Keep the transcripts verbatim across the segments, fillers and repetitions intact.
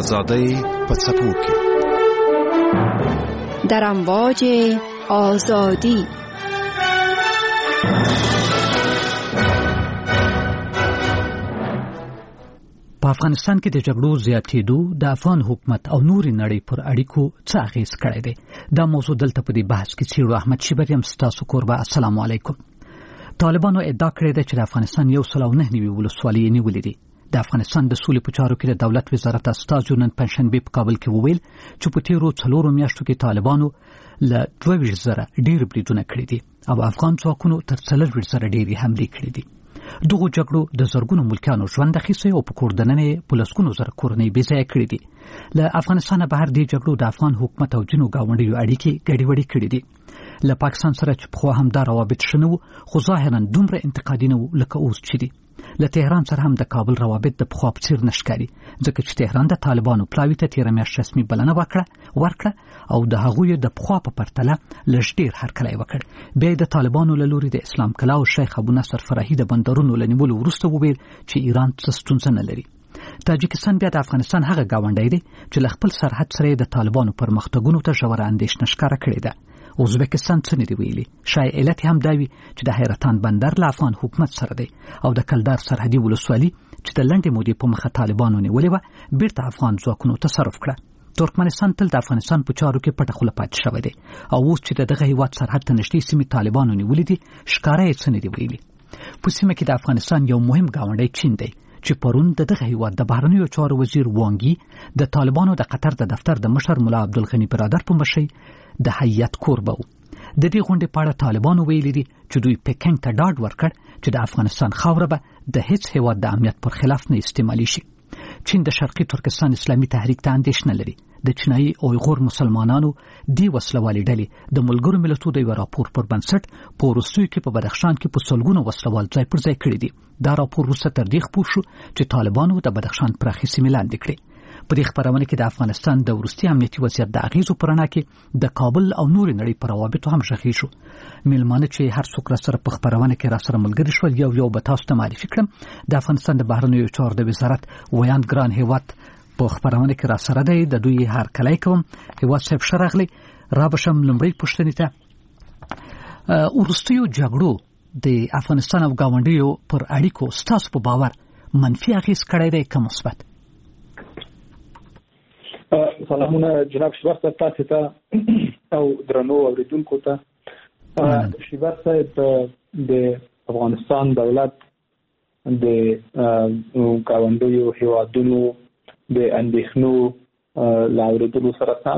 آزادی په څپو کې در امواج آزادی. په افغانستان کې د جګړو زیاتېدو د افغان حکومت او نورې نړۍ پر اړیکو څه اغېز کړی دی؟ دا موضوع دلته په دې بحث کې څېړو. احمد شیبر یم ستاسو کوربه. السلام علیکم. طالبانو ادعا کړې ده چې د افغانستان یو سل او نه نوي ولسوالۍ نیولې دي. د افغانستان د سولې په چارو کې د دولت وزارت استازو نن پنځشنبه په کابل کې وویل چې په تیرو څلورو میاشتو کې طالبانو له دوه ویشت زره ډېر بریدونه کړي دي او افغان ځواکونو تر څلور ویشت زره ډېرې حملې کړي دي. دغه جګړو د زرګونو ملکیانو ژوند اخیستی او په کور دننه په لسګونو زره کورنۍ بې ځایه کړي دي. له افغانستانه بهر دې جګړو د افغان حکومت او ځینو ګاونډیو اړیکې ګډوډې کړي دي. له پاکستان سره چې پخوا هم دا روابط ښه نه وو خو ظاهرا دومره انتقادي نه وو لکه اوس چې دي. له تهران سره هم د کابل روابط د پخوا په څېر نه ښکاري ځکه چې تهران د طالبانو پلاوي ته تېره میاشت رسمي بلنه ورکړه ورکړه او د هغوی د پخوا په پرتله لږ ډېر هرکلی وکړ. بیا د طالبانو له لوري د اسلام کلا او شیخ ابو نصر فراهي د بندرونو له نیولو وروسته وویل چې ایران څه ستونزه نه لري. تاجکستان بیا د افغانستان هغه ګاونډی دی چې له خپل سرحد سره د طالبانو پرمختګونو ته ژوره اندېښنه ښکاره کړې ده. ازبکستان څه نه دی ویلي. شاید علت هم دا وي چې د حیرتان بندر له افغان حکومت سره دی او د کلدار سرحدي ولسوالي چې د لنډې مودې په مخه طالبانو نیولې وه بیرته افغان ځواکونو تصرف کړه. ترکمنستان تل د افغانستان په چارو کې پټه خوله پاتې شوی دی او اوس چې دغه هیواد سرحد ته نږدې سیمې طالبانو نیولې دي ښکاره یې څه نه دی ویلي. په سیمه کې د افغانستان یو مهم ګاونډی چین دی چې پرون د دغه هیواد د بهرنیو چارو وزیر وانګي د طالبانو د قطر د دفتر د مشر ملا عبدالغني برادر په مشرۍ د هیئت کوربه و. د دې غونډې په اړه طالبانو ویلي دي چې دوی پکینګ ته ډاډ ورکړ چې د افغانستان خاوره به د هیڅ هیواد د امنیت پر خلاف نه استعمالي شي. چین د شرقي ترکستان اسلامي تحریک ته اندېښنه لري. د چینایي اویغور مسلمانانو دې وسلوالې ډلې د ملګرو ملتونو د یو راپور پر بنسټ په وروستیو کې په بدخشان کې په سلګونو وسلوال ځای پر ځای کړي دي. دا راپور وروسته تر دې خپور شو چې طالبانو د بدخشان پراخې سیمې لاندې کړې. په دې خبرونه کې د افغانستان د وروستي امنیتي وضعیت د اغیزو پر اړه کې د کابل او نورې نړۍ پر روابطو هم غږی شو. میلمانه چې هر څوک را سره په خبرونه کې را سره ملګري شول یو یو به تاسو ته معرفي کړم. د افغانستان د بهرنیو چارو د وزارت ویاند ګران هیواد په خبرونه کې را سره دی. د دوی هر کلی کوم هیواد صاحب شرغلی را بشم لمړی پوښتنې ته وروستیو جګړو د افغانستان او ګاونډیو پر اړیکو ستاسو په باور منفي اغیز کړی دی که مثبت؟ سلامونه جناب شیبر صاحب تاسو ته او درنو اوریدونکو ته. شیبر صاحب د افغانستان دولت د ګاونډیو هیوادونو د اندېښنو له اورېدلو سره سم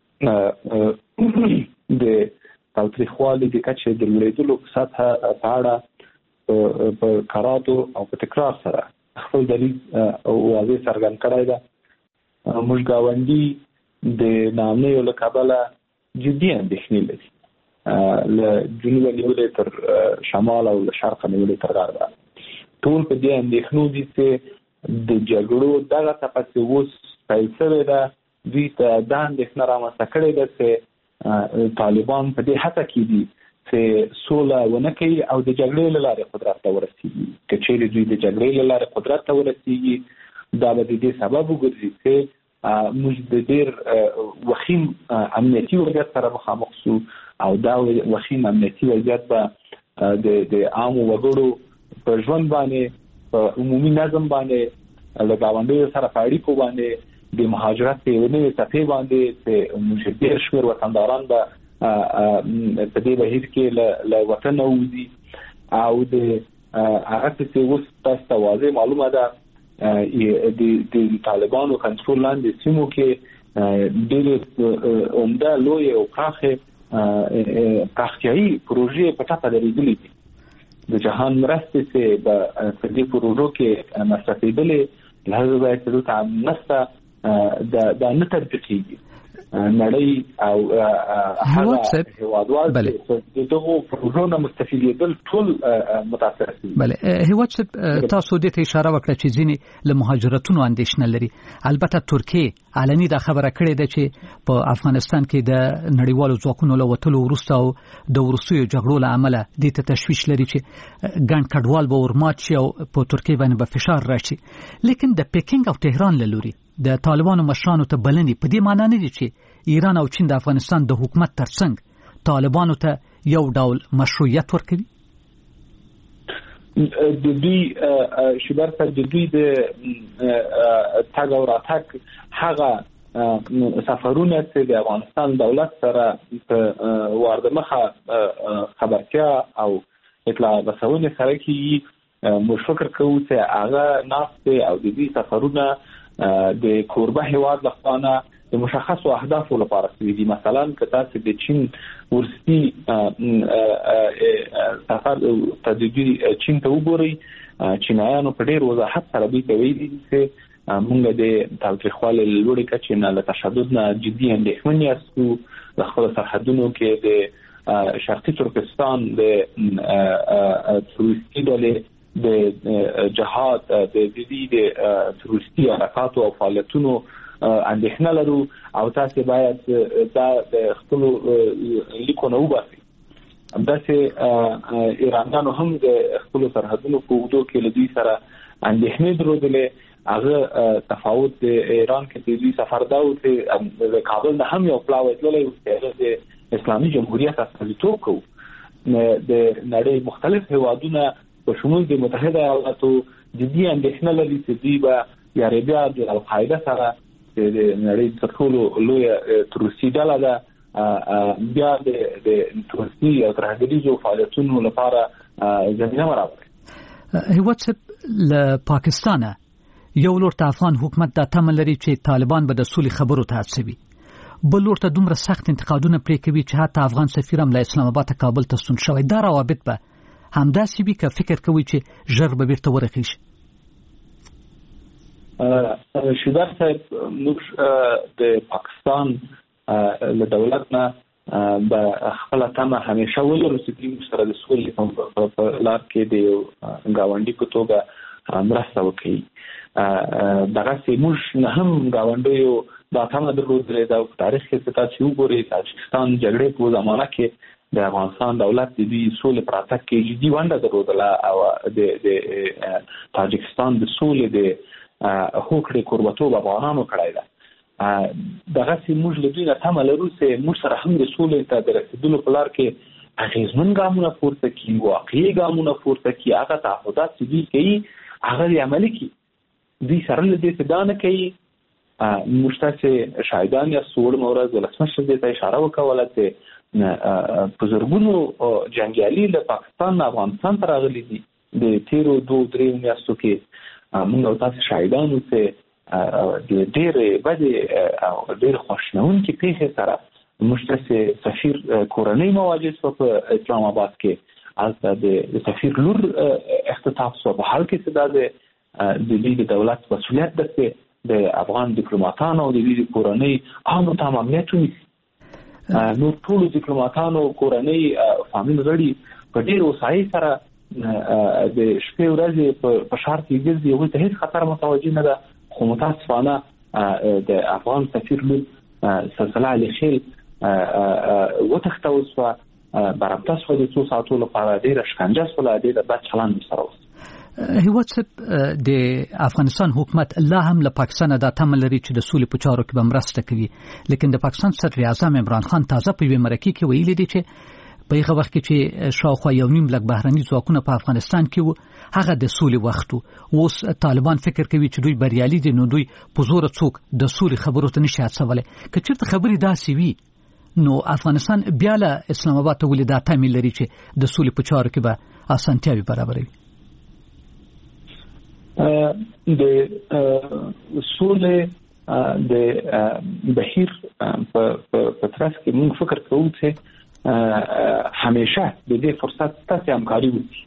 د تاوتریخوالي د کچې د لوړېدلو په سطحه په اړه په کراتو او په تکرار سره خپل دلیل او واضح څرګند کړی ده. موږ ګاونډي د نامنیو له کبله جدي اندېښنې لري له جنوبه نیولې تر شمال او له شرقه نیولې تر غربه. ټول په دې اندېښنو دي چې د جګړو دغه څپه چې اوس پیل شوې ده دوی ته دا اندېښنه رامنځته کړې ده چې طالبان په دې هڅه کې دي چې سوله ونه کوي او د جګړې له لارې قدرت ته ورسېږي. که چیرې دوی د جګړې له لارې قدرت ته ورسېږي دا به د دې سبب وګرځي چې موږ د ډېر وخیم امنیتي وضعیت سره مخامخ شو او دا وخیم امنیتي وضعیت به د عامو وګړو په ژوند باندې په عمومي نظم باندې له ګاونډیو سره په اړیکو باندې د مهاجرت په یوې نوې څپې باندې چې موږ ډېر شمېر وطنداران به په دې بهیر کې له وطنه وځي او د هغه چې اوس تاسو ته واضح معلومه ده د طالبانو کنټرول لاندې سیمو کې ډېر عمده لوی او پراخه پراختیایي پروژې په ټاپه درېدلې دي. د جهان مرستې چې په دې پروژو کې مصرفېدلې له هغه ځایه چې دلته نشته دا نه تطبیقېږي. نړۍ او هغه هیوادوال چې دغه پروژو نه مستفیدېدل ټول متاثر دي. بله هیواد صاحب تاسو دې ته اشاره وکړه چې ځینې له مهاجرتونو اندېښنه لري. البته ترکیه علني دا خبره کړې ده چې په افغانستان کې د نړیوالو ځواکونو له وتلو وروسته او د وروستیو جګړو له امله دې ته تشویش لري چې ګڼ کډوال به ورمات شي او په ترکیه باندې به فشار راشي. لیکن د پکینګ او تهران له لوري د طالبانو مشرانو ته بلنې په دې معنی نه دي چې ایران او چین د افغانستان د حکومت ترڅنګ طالبانو ته یو ډول مشروعیت ورکوي؟ د دوی شبر ته د دوی د تاګ او راتګ هغه سفرونه چې د افغانستان دولت سره په واردمخه خبرتیا او اطلاع رسونې سره کې موږ فکر کوو چې هغه ناست او د دې سفرونه د کوربه هیواد لخوا د مشخصو اهدافو لپاره سوي دي. مثلا کله چې د چین ورستی سفر تدریجي چین ته وګوري، چینایانو په ډېر وضاحت سره دوی ته ویلي دي چې موږ د تاوتریخوالي لوړې کچې نه له تشدد نه جدي اندېښمن یاستو. د خپلو سرحدونو کې د شرقي ترکستان د تروریستي ډلې د جهاد د جدي د تروریستي حرکاتو او فعالیتونو اندېښنه لرو او تاسو باید دا د خپل لیکونه وباسئ. همداسې ایرانیانو هم د خپل سرحدونو په اوږدو کې له دوی سره اندېښنې درلودلې. هغه تفاوت د ایران کې د دوی سفر دا و چې د کابل نه هم یو پلاوی تللی و چې د اسلامي جمهوریت استازیتوب کوو. د نړۍ مختلف هیوادونه په شمول د متحده ایالاتو جدي اندېښنه لري چې دوی به یا بیا د القاعده سره د نړۍ تر ټولو لویه تروریستي ډله ده بیا د تروریستي او ترهګریزو فعالیتونو لپاره زمینه برابروي. هیواد صاحب له پاکستانه یو لور ته افغان حکومت دا تمه لري چې طالبان به د سولې خبرو ته هڅوي، بل لور ته دومره سخت انتقادونه پرې کوي چې حتی افغان سفیر هم له اسلام آباد کابل ته ستون شوی. دا روابط به همداسې وي که فکر کوي چې ژر به بیرته ورغېږي؟ شیدار صاحب، موږ د پاکستان له دولت نه به خپل تمه همیشه ولرو چې دوی سره د سولې په لار کې د یو ګاونډي په توګه مرسته وکړي. دغه سي موږ نه هم ګاونډیو دا تمه درلودلې ده. په تاریخ کې تاسو وګورئ تاجکستان جګړې په زمانه کې د افغانستان دولت د دې سولې پر اتاک کې جدي ونډه درلودله او د د تاجکستان د سولې د هوکړې کوربتوب افغانانو کړی ده. دغه سي موږ له دوی نه تمه لرو چې موږ سره هم د سولې ته د رسیدلو په لار کې اغېزمن ګامونه پورته کړي، واقعي ګامونه پورته کړي. هغه تعهدات چې دوی کوي هغه یې عملي کړي. دوی سره له دې څه دا نه کوي. موږ تاسې شاهدان یا څوړمه ورځ ولسمشر دې ته اشاره وکوله چې په زرګونو جنګیالي له پاکستان نه افغانستان ته راغلي دي. د تیرو دوه درې میاشتو کې موږ او تاسې شاهدان وو چې د ډېرې بدې او ډېرې خواشینونکې پیښې سره موږ تاسې سفیر کورنۍ مواجه شوه په اسلام آباد کې. هلته د سفیر لور اختطاف شوه. په حال کې چې دا د دوی د دولت مسؤلیت ده چې د افغان ډیپلوماټانو او د دوی کورنۍ عامو ته امنیت ونیسي. نو ټولو ډیپلوماټانو کورنۍ فامیل غړي په ډېر هوسایي سره د شپې ورځې په ښار کې ګرځي. هغوی ته هېڅ خطر متوجه نه ده. خو متاسفانه د افغان سفیر لور سلسله علي خیل وتښتول شوه، برمته شوه د څو ساعتو لپاره. ډېره شکنجه شوله، ډېره بد چلند ورسره وشو. هیواد صاحب، د افغانستان حکومت لا هم له پاکستان دا تمه لري چې د سولې په چارو کې به مرسته کوي، لیکن د پاکستان صدر اعظم عمران خان تازه په یوې مرکې کې ویلي دي چې په هغه وخت کې چې شاوخوا یو نیم لک بهرني ځواکونه په افغانستان کې وو، هغه د سولې وخت وو. اوس طالبان فکر کوي چې دوی بریالي دي، نو دوی په زور څوک د سولې خبرو ته نشي هڅولی. که چېرته خبرې داسې وي نو افغانستان بیا له اسلام آباد ته ولې دا تمه لري چې د سولې په چارو کې به اسانتیاوې برابروي؟ د سولې د بهیر په ترڅ کې موږ فکر کوو چې همیشه د دې فرصت تاسو همکاري وکړي.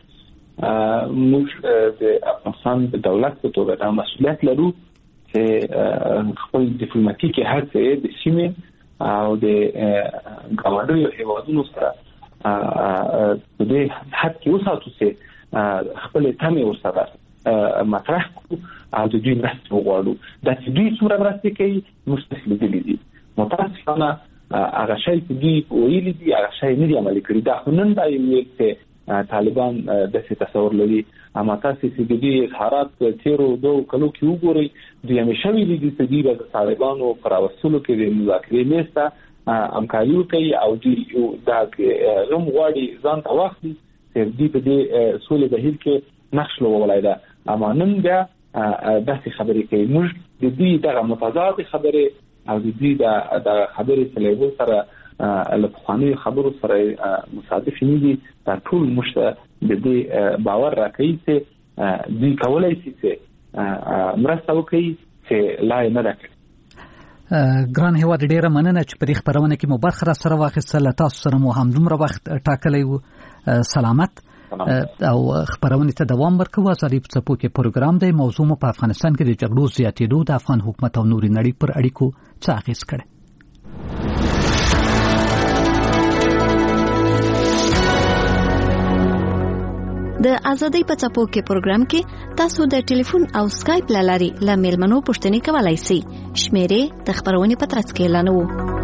موږ د افغانستان د دولت په توګه دا مسؤلیت لرو چې خپل ډیپلوماټیکي هڅې د سیمې او د ګاونډیو هیوادونو سره په دې حد کې وساتو چې خپل تمې ورسره مطرح کړو او د دوی مرسته وغواړو. دا چې دوی څومره مرسته کوي موږ تاسو لیدلي دي. متاسفانه هغه شی چې دوی ویلي دي هغه شی نه دي عملي کړي. دا خو نن دا یو چې طالبان داسې تصور لري اما تاسو چې د دې اظهارات تیرو دوه کلو کې وګورئ د همیشه ویلي دي چې د طالبانو پر اوسلو کې د مذاکرې میسته همکاري کوي او د دا غم غواړي ځان ته وخت چې د دې سولې بهیر کې نقش لوبولای دا اما نن بیا داسې خبرې کوي. موږ د دې دغه متضاد خبرې او د دې د خبرې سلیبو سره له پخواني خبرو سره مصادف نه دي. دا ټول مشته د دې باور راکوي چې دوی کولای شي چې مرسته وکړي چې لا نه راکړي. ګران هیواد ډیره مننه چې په دې خبرونه کې مو برخه را سره واخیستله. تاسو سره مو هم دومره وخت ټاکلی و. سلامت او خبرونه ته دوام ورکوو. ازادي په څپو کې پروګرام دی. موضوع مو په افغانستان کې د جګړو زیاتېدو د افغان حکومت او نورې نړۍ پر اړیکو څه اغېز کړی. د ازادۍ په څپو کې پروګرام کې تاسو د ټلیفون او سکایپ لاري له میلمنو پوښتنې کولای شئ. شمیرې د خبرونې په ترڅ کې اعلانوو.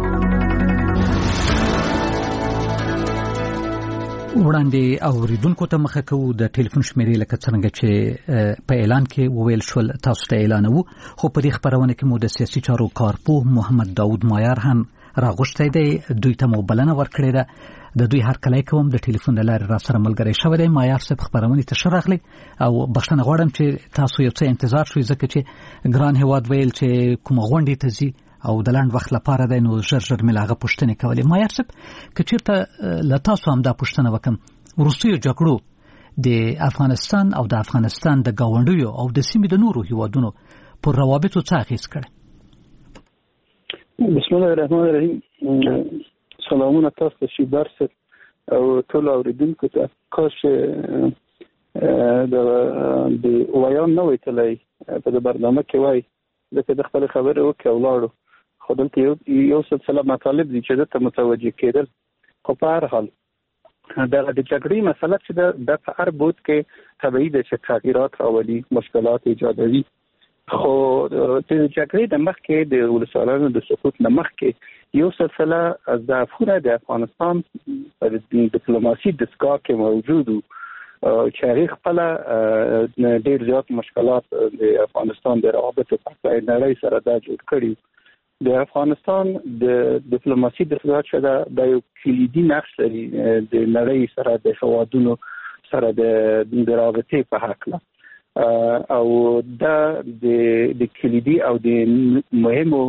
وړاندې اوریدونکو ته مخه کوو د ټلیفون شمیرې لکه څنګه چې په اعلان کې وویل شول تاسو ته اعلانوو. خو په دې خبرونه کې مو د سیاسي چارو کارپوه محمد داود مایار هم راغوښتی دی. دوی ته مو بلنه ورکړې ده. د دوی هر کله کوم د ټلیفون د لارې را سره ملګری شوی دی. مایار صاحب خبرونه ته ښه راغلی او بخښنه غواړم چې تاسو یو څه انتظار شوئ ځکه چې ګران هیواد ویل چې کومه غونډې ته ځي او د لاند وخت لپاره دی نو ژر ژر مې له هغه پوښتنې کولې. مایار صاحب که چېرته له تاسو هم دا پوښتنه وکړم وروستیو جګړو د افغانستان او د افغانستان د ګاونډیو او د سیمې د نورو هیوادونو پر روابطو څه اغېز کړی؟ بسم الله الرحمن الرحیم. سلامونه تاسو ته شي برس او ټول اوریدونکو ته. کاش د د وایان نه ویتلای په د برنامه کې وای ځکه د خپل خبره وکړو ولاړو. خو دلته یو یو سلسله مطالب دي چې ته متوجه کېدل. خو په هر حال دا د جګړې مسله چې د په هر بود کې طبيعي د تغیرات راولي مشکلات ایجادوي. خو د جګړې د مخ کې د ولسوالانو د سقوط نه مخ کې یو سلسله از ضعفونه د افغانستان په ډیپلوماسي دستګاه کې موجود وو چې هغه خپل ډېر زیات مشکلات د افغانستان د روابطو په نړۍ سره دا جوړ کړي. د افغانستان د ډیپلوماسي دستګاه چې دا یو کلیدي نقش لري د نړۍ سره د هوادونو سره د رابطې په حق او دا د کلیدي او د مهمو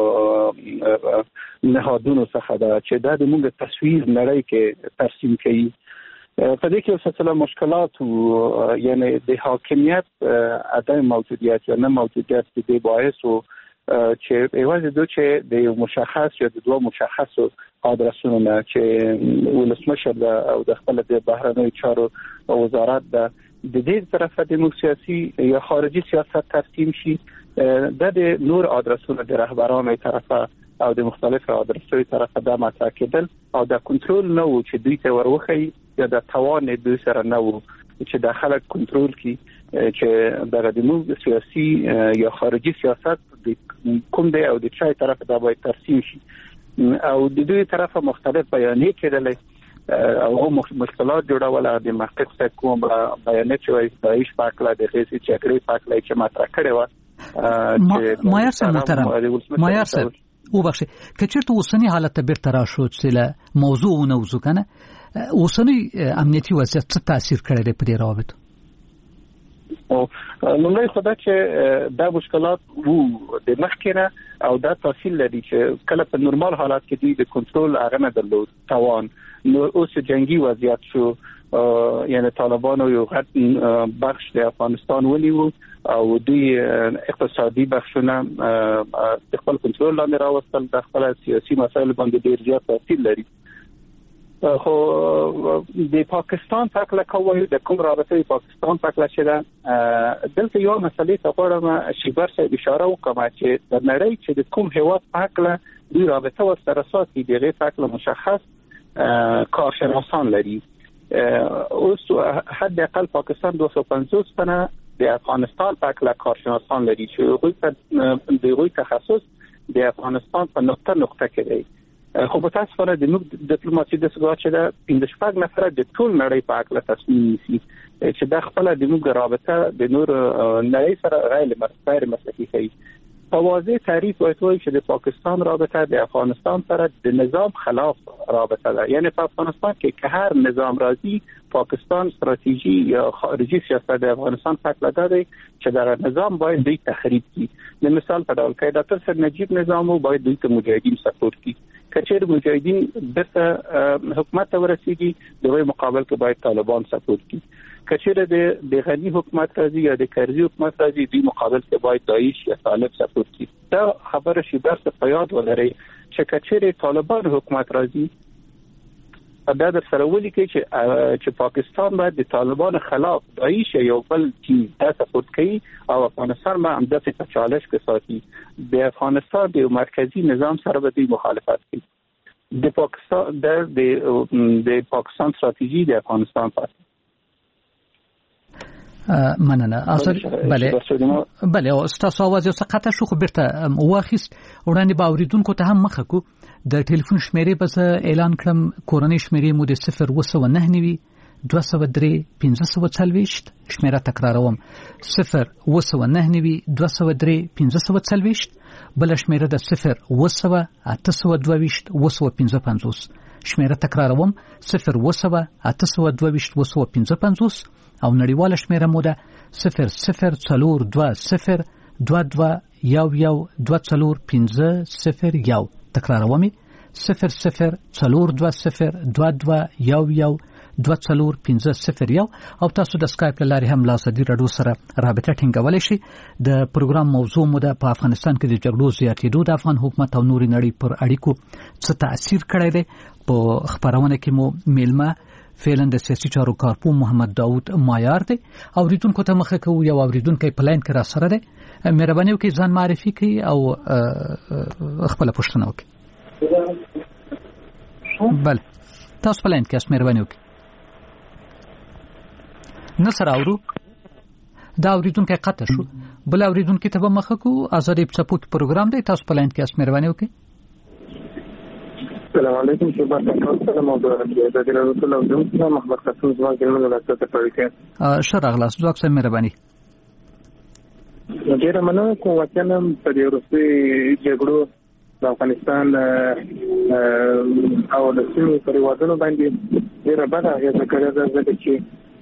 نهادونو څخه دا چې دا د موږ تصویر نړۍ کې ترسیم کوي. په دې کې یو سلسله مشکلات او یعنی د حاکمیت عدم موجودیت یا نه موجودیت د باعث او چې ایواز دو چې د مشخص یا د دوه مشخصو ادرسونو نه چې ولسمشر او د خپل د بهرنیو چارو وزارت د د دې طرفه د سیاسي یا خارجي سیاست ترسیم شي. د نور ادرسونو د رهبرانو طرفه او د مختلفو ادرسونو طرفه د مطرح کېدل او د کنټرول نه و چې دوی ته وروخی یا د توان دوی سره نه و چې د خلک کنټرول کی چې دغه د موږ سیاسي یا خارجي سیاست د کوم دی او د چای طرفه د باید ترسیم شي او د دوی طرفه مختلف بیانې کېدل او هم مشکلات جوړول. د محقق صاحب کوم بیانات چې وایي دایښ پاکله د غیسي چکرې پاکله چې مطرح کړي و. مایار صاحب محترم مایار صاحب وبخښئ که چېرته اوسني حالت ته بیرته راشو چې له موضوع ونوځو که نه اوسنی امنیتي وضعیت څه تاثیر کړی دی په دې روابطو؟ او لومړی خو دا چې دا مشکلات وو د مخکې نه او دا تاثیر لري چې کله په نورمال حالات کې دوی د کنټرول هغه نه درلود توان. نو اوس جنگي وضعیت شو یعنی طالبانو یو غټ بخش د افغانستان ونیو او دوی اقتصادي بخشونه د خپل کنټرول لاندې راوستل. د خپل سیاسي مسایل باندې ډیر زیات تاثیر لري. خو د پاکستان په اړه کومه د کوم رابطه پاکستان په اړه چې دا دلته یو مسلې ته غواړم شیبر صاحب اشاره وکړم چې د نړۍ چې د کوم هیواد په اړه دوی رابطه ورسره ساتي دغه په اړه مشخص کارشناسان لري. اوس حد اقل پاکستان دویست و پنځوس تنه د افغانستان په اړه کارشناسان لري چې دوی په دغه تخصص د افغانستان په نقطه نقطه کې دی خو په تاسو سره د موږ ډیپلوماسي د سګوا چې د پنځه شپږ نفر د ټول نړۍ په اړه تصمیم نیسي چې د خپل د موږ رابطه د نور نړۍ سره غیر مسلکي کوي. په واضح تعریف وایي چې د پاکستان رابطه د افغانستان سره د نظام خلاف رابطه ده. یعنی په افغانستان کې که هر نظام راځي پاکستان استراتیژي یا خارجي سیاست د افغانستان په اړه ده چې دا نظام باید دوی تخریب کړي. د مثال په ډول کې ډاکټر سر نجیب نظام باید دوی ته مجاهدین سپورټ کړي. کچېر مجاهدین دغه حکومت ته ورسیږي دوی مقابل کې باید طالبان سپورټ کړي. کچېر د د غنی حکومت راځي یا د کرزي حکومت راځي دوی مقابل کې باید داعش یا طالب سپورټ کړي. دا خبره شي درس په یاد ولرئ چې کچېر طالبان حکومت راځي دا در سره ولي کې چې چې پاکستان باید د طالبان خلاف داعش یا بل چیز دا سپورټ کوي او افغانستان باندې هم د څه چالش کې ساتي. د افغانستان د مرکزی نظام سره به دوی مخالفت کوي. د پاکستان د د پاکستان استراتیژي د افغانستان په مننه. بله بله استاسو आवाज یو څه قطع شو خو بیرته واخیست. وړاندې به اوریدونکو ته هم مخه کو د ټلیفون شمیرې به اعلان کړم. کورنۍ شمیرې مو د صفر اوه سوه نهه نوي دوه سوه درې پنځه سوه څلوېښت. شمیره تکراروم صفر اوه سوه نهه نوي دوه سوه درې پنځه سوه څلوېښت. بل شمیره د صفر اوه سوه اته سوه دوه ویشت اوه سوه پنځه پنځوس. شمیره تکراروم صفر اوه سوه اته سوه دوه ویشت اوه سوه پنځه پنځوس او نړیواله شمیره مو ده صفر صفر څلور دوه صفر دوه دوه یو یو دوه څلور پنځه صفر یو. تکراروم صفر صفر څلور دوه صفر دوه دوه یو یو دوه څلور پنځه صفر یو. او تاسو د اسکایپ له لارې هم له ازادي راډیو سره رابطه ټینګولی شئ. د پروګرام موضوع مو ده په افغانستان کې د جګړو زیاتېدو د افغان حکومت او نورې نړۍ پر اړیکو څه تاثیر کړی دی. په خبرونه کې مو میلمه فعلا د سیاسي چارو کارپو محمد داود مایار دی. اوریدونکو ته مخه کوو یو اوریدونکی په لاین کې را سره دی. مهرباني وکړئ ځان معرفي کړئ او خپله پوښتنه وکړئ. بله تاسو په لاین کې یاست، مهرباني وکړئ. نه سره اورو دا اوریدونکی قطع شو. بل اوریدونکي ته به مخه کوو. ازادي څپو کې پروګرام دی. تاسو په لاین کې یاست، مهرباني وکړئ. السلام علیکم. شباب تاسو مو د ازادي راډیو له دوه محمد قاسم زما ګرمه ولایت ته پریکه شرع غلاس دوه څه مهرباني. ډیره مننه کوم وطنم په دې وروستي جګړو د افغانستان او د سیمې په وادونو باندې ډیره بده اغیزه کړې ده. ځکه چې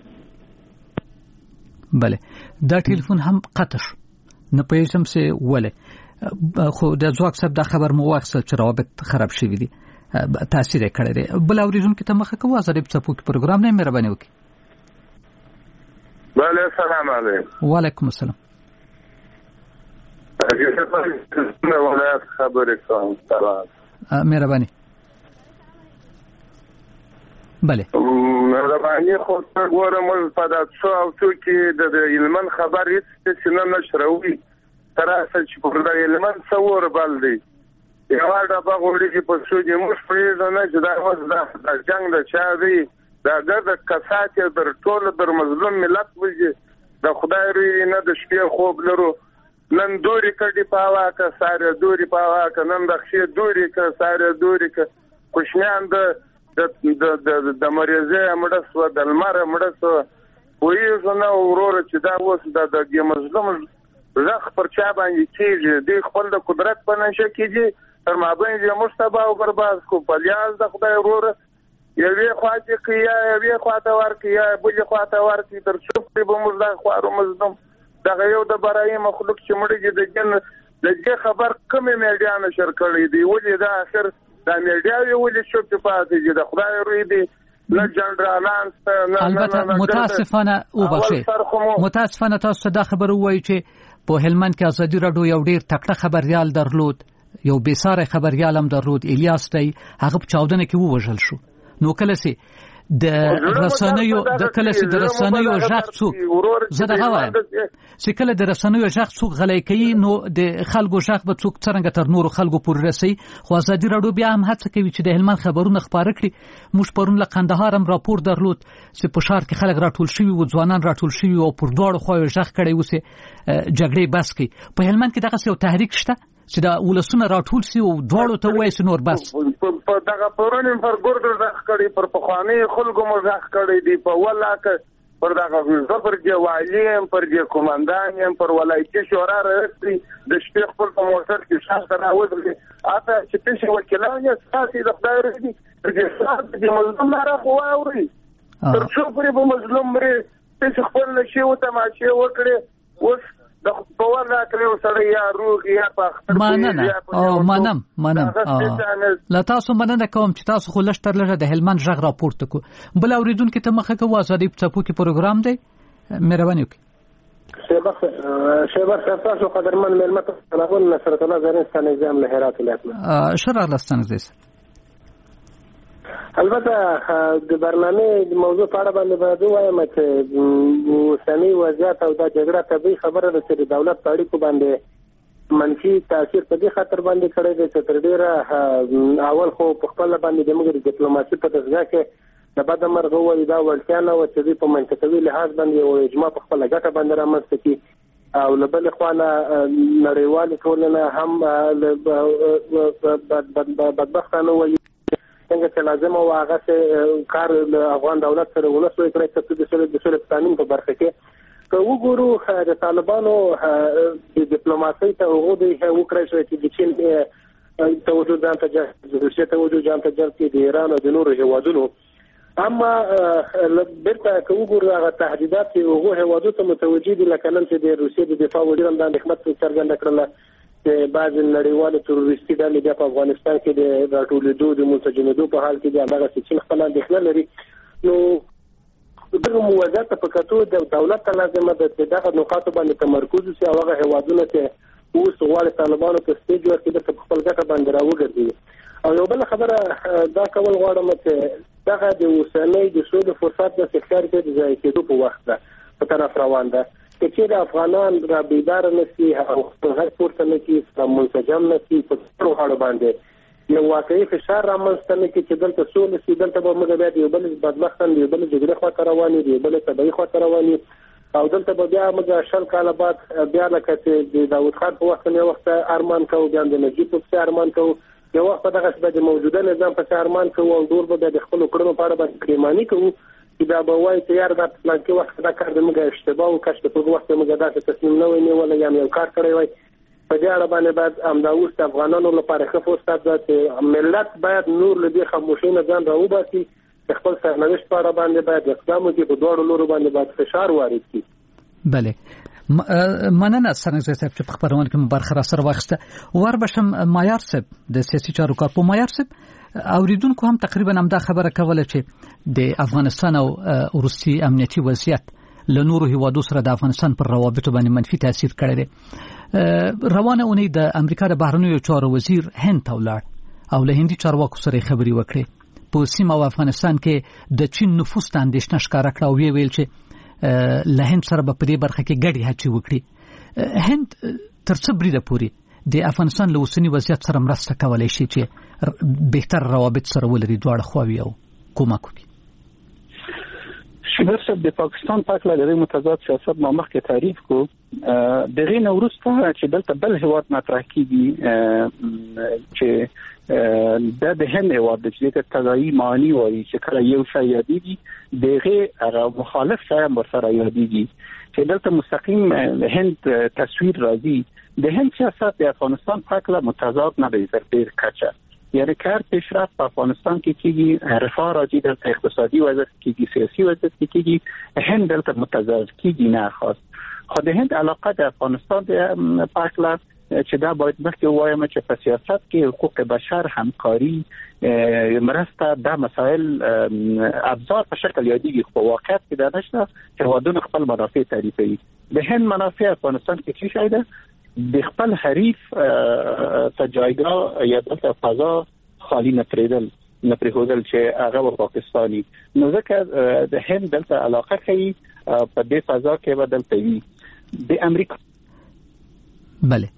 بله دا ټلیفون هم قطع شو. نه پوهېږم چې ولې، خو د ځواک صاحب دا خبر مو واخیستل چې روابط خراب شوي دي، تاثیر یې کړی دی. بل اوریدونکي ته مخه کوو. ازادي څپو کې پروګرام نه مهرباني وکړئ. بله السلام علیکم. وعلیکم السلام. ولایت خبرې کوم. سلام مهرباني. بله مهرباني خو ته ګوره موږ په دا څو او څو کې د هلمند خبر هېڅ نه نشروي تر اصل چې پر دا هلمند څه وربل دی. یوه ډبه غوړي چې په څو کې موږ پرېږدو نه چې دا اوس د جنګ د چا دی دا ګرده کسات یې در ټوله در مظلوم ملت وځي. د خدای روی نه د شپې خوب لرو. نن دوري کډي پاوا که ساره دوري پاوا که نن د خشي دوري که ساره دوري که کوشنیان د د د د مریضه مړسو د لمر مړسو وې زنه اورور چې دا اوس د د مظلوم زخ پر چا باندې کېږي. د خپل د قدرت په نشه کېږي تر ما باندې مشتبه او برباد کو په لیاز د خدای ورور یوې خواته کیا یوې خواته ورکیا بلې خواته ورکی تر څو په موږ د خوارو مظلوم دا یو د برای مخلوق چې مړږي د جن د دې خبر کومه میډیا نشر کړی دی. ولې دا اخر د میډیا یو ولې شو په پاتې دي د خدای روی دی نه جنرالان نه. البته متاسفانه او بخښي متاسفانه تاسو دا خبر وایي چې په هلمند کې ازادي راډیو یو ډیر تکړه خبريال درلود، یو بیساره خبريال هم درلود، الیاس دی. هغه په چاودنه کې ووژل شو. نو کله سي د رسنیو د کله سي د رسنیو ژغ څوک زه دغه وایم چې کله د رسنیو ژغ څوک غلې کوي نو د خلکو ژغ به څوک څنګه تر نورو خلکو پورې رسي. خو ازادي راډیو بیا هم هڅه کوي چې د هلمند خبرونه خبره کړي. موږ پرون له قندهار هم راپور درلود چې په ښار کې خلک راټول شوي وو، ځوانان راټول شوي او پر دواړو خواو ژغ کړی و چې جګړې بس کړي. په هلمند کې دغه یو تحریک شته چې دا ولسونه راټول شي او دواړو ته وایي چې نور بس په دغه پرونیم پر ګردو ځخ کړي پر پخوانی خلکو مو ځخ کړي دی په ولاکه پر دغه زبر دی والی پر دی کومندان هم پر ولایتي شورا رئیس د شپې خپل په موټر کې شاته راوځي اته چې تاسو وکیلان یې تاسو د خدای رضی د شاته د مظلوم لاره خواوري تر څو پرې په مظلوم مري تاسو خپل نشي او تماشه وکړي اوس د په ولا کړو سره یا روغ یا په مننه او منم منم لا تاسو مننه کوم چې تاسو خو لښ تر لږه د هلمند ژغ راپورته کو بل اوریدونکو ته مخه کوو ازادي په څپو کې پروګرام دی مهرباني وکړئ شهباز شهباز تاسو قدرمن ملمت تلفون نصرت الله زرنستان نظام له هرات ولایت شرع لستان زیس البته د برنامه موضوع په اړه باندې باید وایم چې اوسنی وضعیت او د جګړه طبيعي خبره ده چې د دولت په اړیکو باندې منفي تاثیر په دې خاطر باندې کړی دی چې تر ډیره اول خو په خپل باندې د موږ ډیپلوماسي په دغه کې د بد مرغه وې دا ولتیا نه و چې په منطقوي لحاظ باندې او اجماع په خپل ګټه باندې رامنځته کی او لبل خوانه نړیوال ټولنه هم بدبختانه وي څنګه چې لازم او هغه څه کار افغان دولت سره ولسوي کړی چې د سولې د سولې قانون په برخه کې که وګورو د طالبانو د ډیپلوماسي ته وګورو د وکړای چې د چین توجه ځان ته د روسیې توجه ځان ته چې د ایران او د نورو هیوادونو اما برته که وګورو هغه تهدیدات چې هغه هیوادو ته متوجي دي لکه نن چې د روسیې د دفاع وزیر هم د حکومت څرګنده کړله چې بعض نړیوال تروریستي ډلې په افغانستان کې د راټولېدو د منسجمېدو په حال کې د هغه چې خپل اندېښنه لري نو دغه موازات په کتو د دولت لازمه ده چې دغه نقاط باندې تمرکز وکړي او هغه هیوادونه چې اوس غواړي طالبانو ته سټیج ورکړي د خپل ګټه باندې راوګرځي او یو بل خبره دا کول غواړم چې دغه د اوسنۍ د سولې فرصت د سکتار کې د ځای کېدو په وخت ده په طرف روان ده چې د افغانان را بیدار نشي او هر پورته نه کیږي منسجم نشي په ټول اړه باندې یو واقعي فشار رامنځته نه کیږي چې دلته سولې سي دلته به موږ بیا یو بل بدبختان یو بل جګړه خوا رواني دی بل تبعي خوا رواني او دلته به بیا موږ شل کال بعد بیا لکه چې د داوود خان په وخت نه وخت ارمان کوو بیا د نجیب په ارمان کوو یو وخت دغه د موجوده نظام په ارمان کوو او ډور به د خپل کړنو په اړه باندې پریمانی کوو چې دا به وایي چې یار دا پلان کې وخت دا کار د موږ اشتباه او کښ په وخت موږ دا تصمیم نه ونی ولا یا یو کار کړی وای په دې اړه باندې بعد امداوست افغانانو لپاره ښه فرصت ده چې ملت باید نور لدی خاموشي نه ځان راوباسي خپل سرنوشت په اړه باندې باید اقدام وکړي په دوه لورو باندې باید فشار وارد کړي بله مننه سرنګ صاحب چې په خبرونه کې برخه را سره واخسته ور بشم مایار صاحب د سیاسي چارو کارپو مایار صاحب اوریدونکو هم تقریبا هم دا خبره کوله چې د افغانستان او روسي امنیتي وضعیت له نورو هیوادو سره د افغانستان پر روابطو باندې منفي تاثیر کړی دی روانه اونۍ د امریکا د بهرنیو چارو وزیر هند ته ولاړ او له هندي چارواکو سره خبري وکړي په سیمه او افغانستان کې د چین نفوذ ته اندېښنه ښکاره کړه او ویل چې له هند سره په دې برخه کې ګډي هڅې وکړي هند تر څه بریده پورې د افغانستان له اوسنی وضعیت سره مرسته کولای شي چې بهتر روابط سره ولري دواړه خواوې او کومک وکړي شباب صاحب د پاکستان په اړه د متضاد سیاست ما مخکې تعریف کو دغه نورسته چې دلته بل هواد مطرح کیږي چې د هند هواد چې تداعي معنی وایي چې کله یو شی یادېږي دغه هغه مخالف شی هم سره یادېږي چې دلته مستقیم هند تصویر راځي د هند سیاست د افغانستان په اړه متضاد نه دی تر ډیر کچه یعنی کار پیشرفت په افغانستان کې کیږي رفاه راځي د اقتصادي وضعیت کېږي سیاسي وضعیت کېږي هند دلته متضاد کیږي نه خاص خو د هند علاقه د افغانستان په اړه چې دا باید مخکې وایم چې په سیاست کې حقوق بشر همکاري مرسته د مسائل ابزار په شکل یادېږي خو واقعیت کې دا نشته چې ودونه خپل منافع تعریفوي د هند منافع افغانستان کې څه شي ده د خپل حریف ته جایګاه یا د فضا خالی نه پریدل نه پریودل چې هغه په پاکستاني نو ځکه د هند دلته علاقه کوي په دې فضا کې بدلته وي د امریکا بله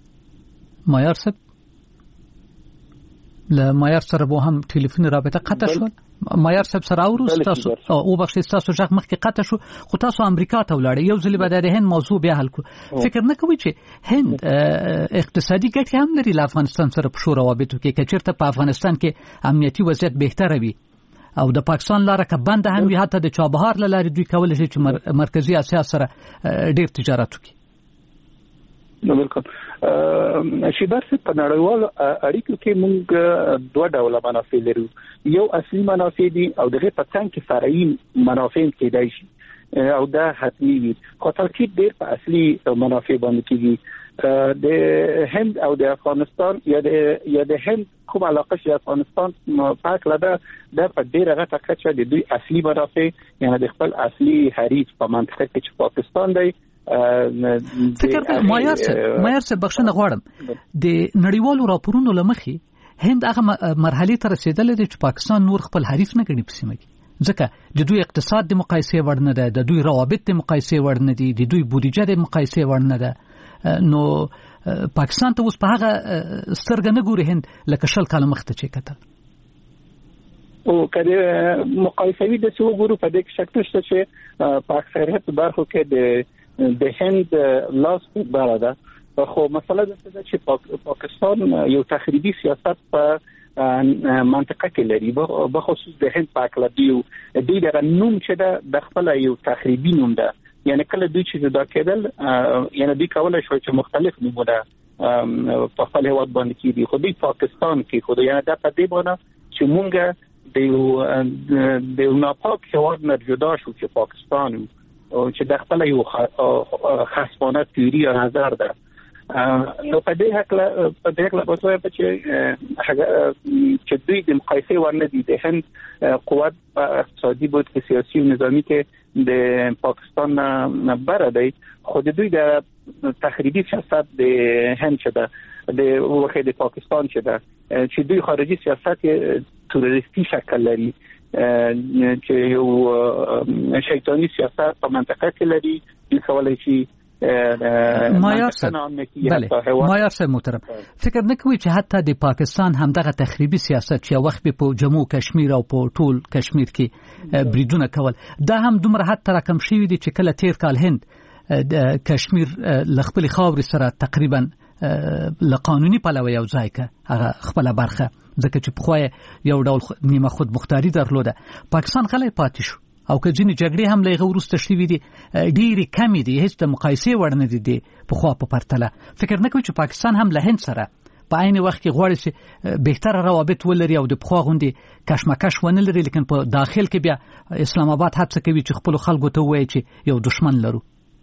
مایار صاحب له مایار سره به هم ټلیفون رابطه قطع شول مایار صاحب سره اورو تاسو او بخښه تاسو ځکه مخکې قطع شو خو تاسو امریکا ته ولاړ یو ځل به د هند موضوع بیا حل کو فکر نه کوي چې هند اقتصادي ګټه هم لري له افغانستان سره په شورا وابطو کې کچرته په افغانستان کې امنیتي وضعیت بهتره وي او د پاکستان لاره که بند هم وي حتی د چابهار له لارې دوی کولی شي چې مرکزي اسیا سره ډیر تجارت وکړي. نو بالکل شیبر صاحب په نړیوالو اړیکو کې موږ دوه ډوله منافع لرو. یو اصلي منافع دي او دغه په څنګ کې فرعي منافع کېدای شي او دا حتمي وي. خو تاکید ډیر په اصلي منافع باندې کېږي. د هند او د افغانستان یا د یا د هند کوم علاقه چې افغانستان پاک لده د په ډیره غټه کچه د دوی اصلي منافع یعنی د خپل اصلي حریف په منطقه کې چې پاکستان دی. فکر مایار صاحب مایار صاحب بخښنه غواړم د نړیوالو راپورونو لمخې هند هغه مرحله ته رسیدلې چې پاکستان نور خپل حریف نه ګڼي په سیمه کې ځکه د دوی اقتصاد د مقایسې وړ نه ده د دوی روابط د مقایسې وړ نه دي د دوی بودیجه د مقایسې وړ نه ده. نو پاکستان ته اوس په هغه سترګه نه ګوري هند لکه شل کاله مخته چې کتل او کله مقایسوي د څو ګورو په دې کې شک نشته چې په اکثریت برخو کې د د هند لاس په بار ده خو مسله ده چې پاکستان یو تخریبي سیاست په منطقه کې لري په خصوص د هند په اړه دیو د دې نوم چې ده د خپل یو تخریبي نوم ده یعنی کله دوی چې جدا کېدل یعنی دوی کولای شو چې مختلف نمونه په خپل هیواد باندې کېدي خو دوی پاکستان کې خو یعنی دا په دې باندې چې مونږ د یو د یو ناپاک هیواد نه جدا شو چې پاکستان چې د خپل یو خاصونه تیوري او نظر ده. نو په دې حق په دې حق په څه چې چې دوی د مقایسې ورنه دي د هند قوت په اقتصادي بود کې سیاسي او نظامی کې د پاکستان نه بره دی خو د دوی د تخریبي سیاست د هند چې ده د وخت د پاکستان چې ده چې دوی خارجي سیاست تروریستي شکل لري چې یو شیطانی سیاست په منطقه کې لري دوی کولای شي مایار صاحب بله مایار صاحب محترم فکر نه کوي چې حتی د پاکستان هم دغه تخریبي سیاست چې وخت په جمهور کشمیر او په ټول کشمیر کې بریدونه کول دا هم دومره حتی رقم شوی دی چې کله تیر کال هند د کشمیر ل خپل خاور سره تقریبا ل قانوني پلوي یو ځای ک هغه خپل برخه ځکه چې په خو یو ډول نیمه خود مختاری درلوده پاکستان غلی پاتې شو او که ځینې جګړې هم لږه وروسته شوي دي ډېرې کمې دي هیڅ د مقایسې وړ نه دي پخوا په پرتله. فکر نه کوي چې پاکستان هم له هند سره په عین وخت کې غواړي چې بهتره روابط ولري او د پخوا غوندې کشمکش ونه لري لیکن په داخل کې بیا اسلام آباد هڅه کوي چې خپل خلکو ته ووایي چې یو دشمن لرو.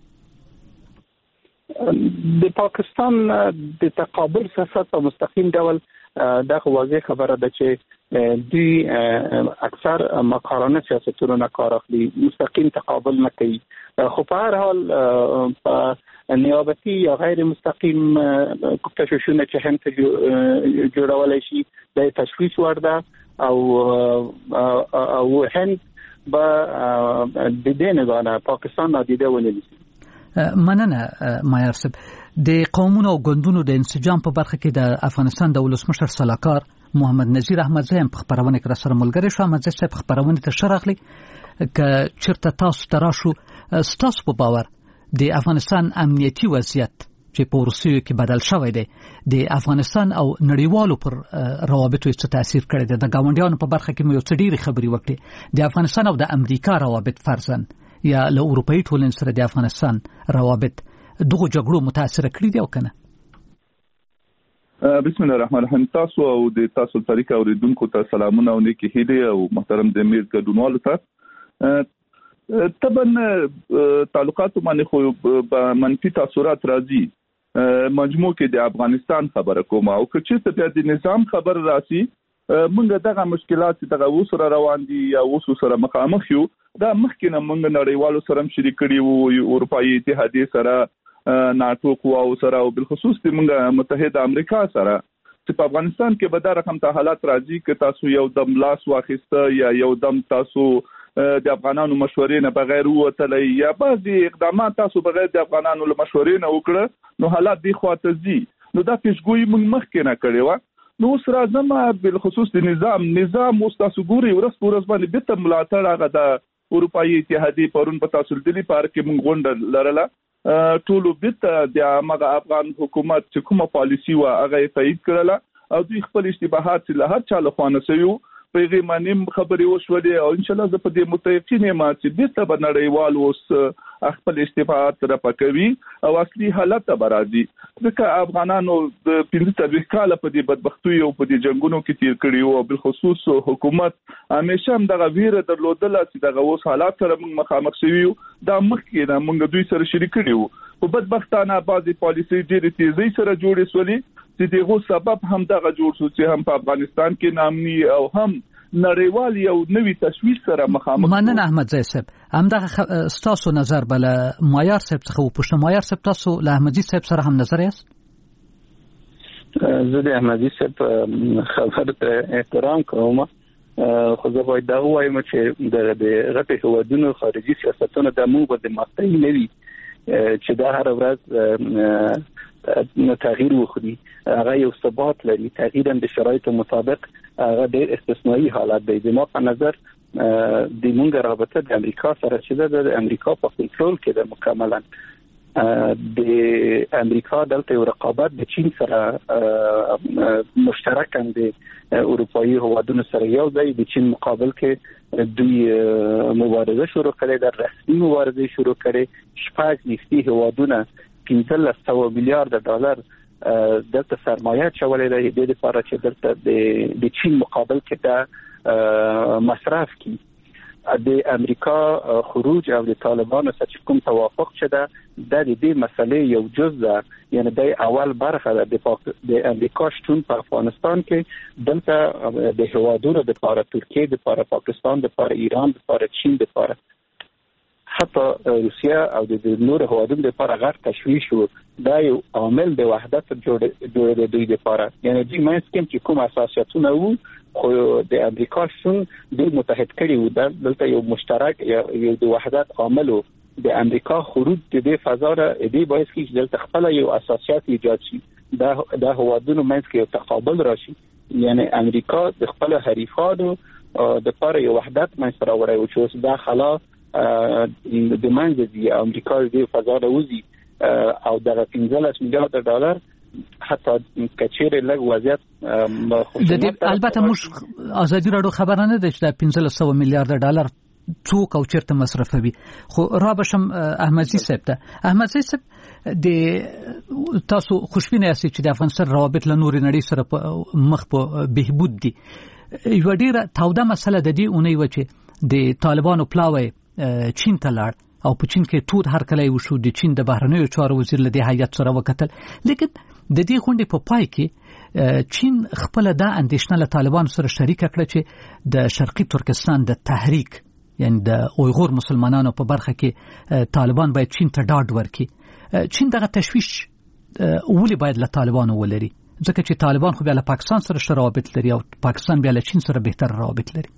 د پاکستان د تقابل سیاست په مستقیم ډول دا واضح خبره ده چې دوی اکثر مقارنه سیاستونو نه کار اخلي مستقیم تقابل نه کوي خو په هر حال په نیابتي یا غیر مستقیم کوششونه چې هم ته جوړولای شي د تشخیص ورده او او هند به د دې نه غواړي پاکستان نادیده ونیسي. مننه مایار صاحب. د قومونو او ګوندونو د انسجام په برخه کې د افغانستان د ولسمشر سلاکار محمد نذیر احمدزی هم په خبرونه کې سره ملګری شو. احمدزی صاحب خبرونه ته شرغلی ک چرته تاسو تراشو ستاسو په باور د افغانستان امنیتي وضعیت چې په روسیې کې بدل شوی دی د افغانستان او نړیوالو پر روابطو څه تاثیر کړی دی؟ د گاونډیانو په برخه کې مې یو څه ډېری خبرې وکړې د افغانستان او د امریکا روابط فرضاً یا له اروپאי ټولنې سره د افغانستان روابط دغه جګړو متاثر کړی دی او کنه؟ بسم الله الرحمن الرحیم. تاسو او د تاسو طریقه اوریدونکو ته سلامونه او نیکی هیله او محترم د امیر ګډونوالو ته طبعا تعلقات باندې خو په منفي تاثیرات راځي. مجموع کې د افغانستان خبره کوم او که چې په د نظام خبر راسي موږ دغه مشکلات چې دغه وسره روان دي یا وسو سره مخامخ یو دا مخکې نه موږ نړیوالو سره شریک کړي وو اروپאי اتحادیه سره ناتو قواو سره او بالخصوص د موږ متحده امریکا سره چې په افغانستان کې به دا رقم ته حالات راځي چې تاسو یو دم لاس واخیسته یا یو دم تاسو د افغانانو مشورې نه بغیر وتلې یا بعضي اقدامات تاسو بغیر د افغانانو له مشورې نه وکړه نو حالات دی خواته زی. نو دا پیشګویي موږ مخکې نه کړې و نو سره زما بل خصوص د نظام نظام مستاسو ګوري ورس ورس باندې بیت ملاتړ هغه د اروپאי اتحادیه پرون په تاسو دلی پار کې مونږ غونډه لرله ټولو بیت د هغه افغان حکومت چې کومه پالیسی وا هغه تایید کړله او دوی خپل اشتباهات له هر چا له خوانه سيو پیغامانیم خبرې وشولې او ان شاء الله زه په دې متفقین یم چې بیت به نړیوال اوس خپل اشتباهات را پکوي او اصلي حالت به راځي ځکه افغانانو د پنځه څلوېښت کاله په دې بدبختۍ او په دې جنگونو کې تیر کړي او بل خصوص حکومت همیشه هم دغه ویره درلودله چې دغه اوس حالات سره موږ مخامخ شوي دا مخکې نه موږ دوی سره شریک کړي او بدبختانه بعضي پالیسي ډېرې تیزی سره جوړې شولې چې دغه سبب هم دغه جوړ شو چې هم په افغانستان کې نامني او هم نړیوال یو نوې تشویش سره مخامخ مننه احمد زئی صاحب هم دغه ستاسو نظر بل معیار صاحب څخه پوښتنه معیار صاحب تاسو له احمدزي صاحب سره هم نظر یاست زه د احمدزي صاحب خبرې ته احترام کوم خو زه باید دا وایم چې د غټو هوادونو خارجي سیاستونه د موږ د ماستۍ نه وي چې دا هر ورځ تغییر وخوري هغه یو ثبات لري تغییر د شرایطو مطابق هغه ډېر استثنایی حالت دی د ما په نظر د مونږ رابطه د امریکا سره چې د امریکا په کنټرول کې ده مکملا د امریکا دلته یو رقابت د چین سره مشترک اند اروپאי هوادونو سره یو ځای د چین مقابل کې دوی مبارزه شروع کړې ده رسمي مبارزه شروع کړې شپږ نفتي هوادونه پنځلس سوه میلیارډ ډالر دلته سرمایه چولې ده د دې لپاره چې دلته د چین مقابل کې دا مصرف کی د امریکا خروج او د طالبانو سره کوم توافق شته د دې مسلې یو جزء یعنی د اول برخه د د امریکا شتون په افغانستان کې دلته د هوادونو د لپاره ترکیه د لپاره پاکستان د لپاره ایران د لپاره چین د لپاره حتی روسیا او د نور هوادونو لپاره غیر تشویش وو دا یو عامل د وحدت جوړ د دوی لپاره یعنی د مېسکم چې کوم اساساتونه وو خو د امریکا شون د متحد کړي وو دلته یو مشترک یو د وحدت عامل د امریکا خروج د دې فضا را دې باعث کې دلته خپل یو اساسات ایجاد شي دا د هوادونو منځ کې یو تقابل راشي یعنی امریکا د خپل حریفانو د لپاره یو وحدت منځ راوړي او چې دا خلا د منځ دی امریکا د فضا راوځي او د پنځلس میلیارډ ډالر حتی کچېره لږ وضعیت د دې البته موږ ازادي راډیو خبرانه ده چې د پنځلس سوه میلیارډ ډالر څوک او چیرته مصرفوي خو را بشم احمدزي صاحب ته احمدزي صاحب د تاسو خوشبینه یاست چې د افغانستان روابط له نورې نړۍ سره مخ په بهبود دي یو ډیره تاوده مسله د دې اونۍ و چې د طالبانو پلاوی چین ته لاړ او په چین کې تود هر کله وشو د چین د بهرنیو چارو وزیر له دې هیئت سره وکتل لیکن د دې غونډې په پای کې چین خپل د اندیشنه له طالبانو سره شریک کړه چې د شرقي ترکستان د تحریک یعنی د اویغور مسلمانانو په برخه کې طالبان باید چین ته ډاډ ورکړي چین دغه تشویش ولې باید له طالبانو ولري ځکه چې طالبان خو بیا له پاکستان سره ښه روابط لري او پاکستان بیا له چین سره بهتر روابط لري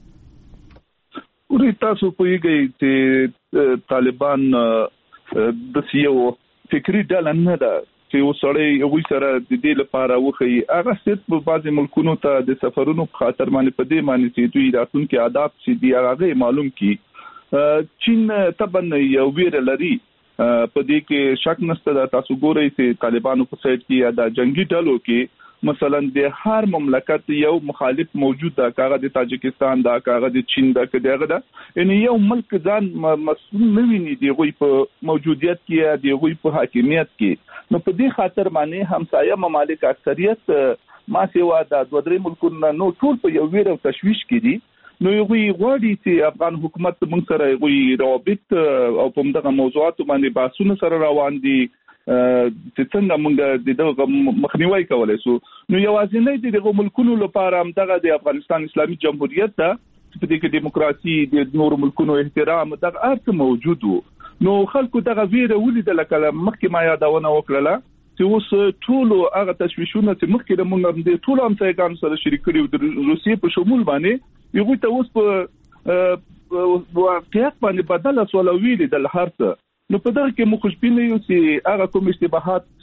ورې تاسو پوهیږئ چې طالبان د یو فکری ډله نه ده چې وسړی یو سره د دې لپاره وخی هغه ست په بعضي ملکونو ته د سفرونو په خاطر باندې په دې معنی چې دوی راتلونکي آداب چې دی هغه معلوم کی چین تبن یو ویر لري په دې کې شک نشته دا تاسو ګورئ چې طالبانو په سایت کې یا د جنگي ډلو کې مثلا د هر مملکت یو مخالف موجود ده کاغه د تاجکستان دا کاغه د چین دا کداغه ده ان یو ملک ځان مسؤل نه ویني دی غوي په موجودیت کې دی غوي په حاکمیت کې نو په دې خاطر باندې همسایه ممالک اکثریت ما سیوا د دوه درې ملکونو نو ټول په یو ویره تشویش کې دي نو یو غواړي چې افغان حکومت موږ سره غوي روابط او په دغه موضوعات باندې بحثونه سره روان دي چې څنګه موږ دغه مخنیوي کولای شو نو یوازې نه دغه ملکونو لپاره هم دغه د افغانستان اسلامي جمهوریت ته په دې کې دیموکراسي د نور ملکونو احترام دغه ارث موجود نو خلکو دغه ویره ولیدل کله مخکې ما یادونه وکړه چې اوس ټول هغه تشویشونه چې مخکې موږ د ټول هم څنګه سره شریک کړو د روسیې په شمول باندې یو ته اوس په واقعیت باندې بدل سول ویل د هرڅه نو په دغه کې مخ خوشبینه یو چې هغه کوم اشتباهات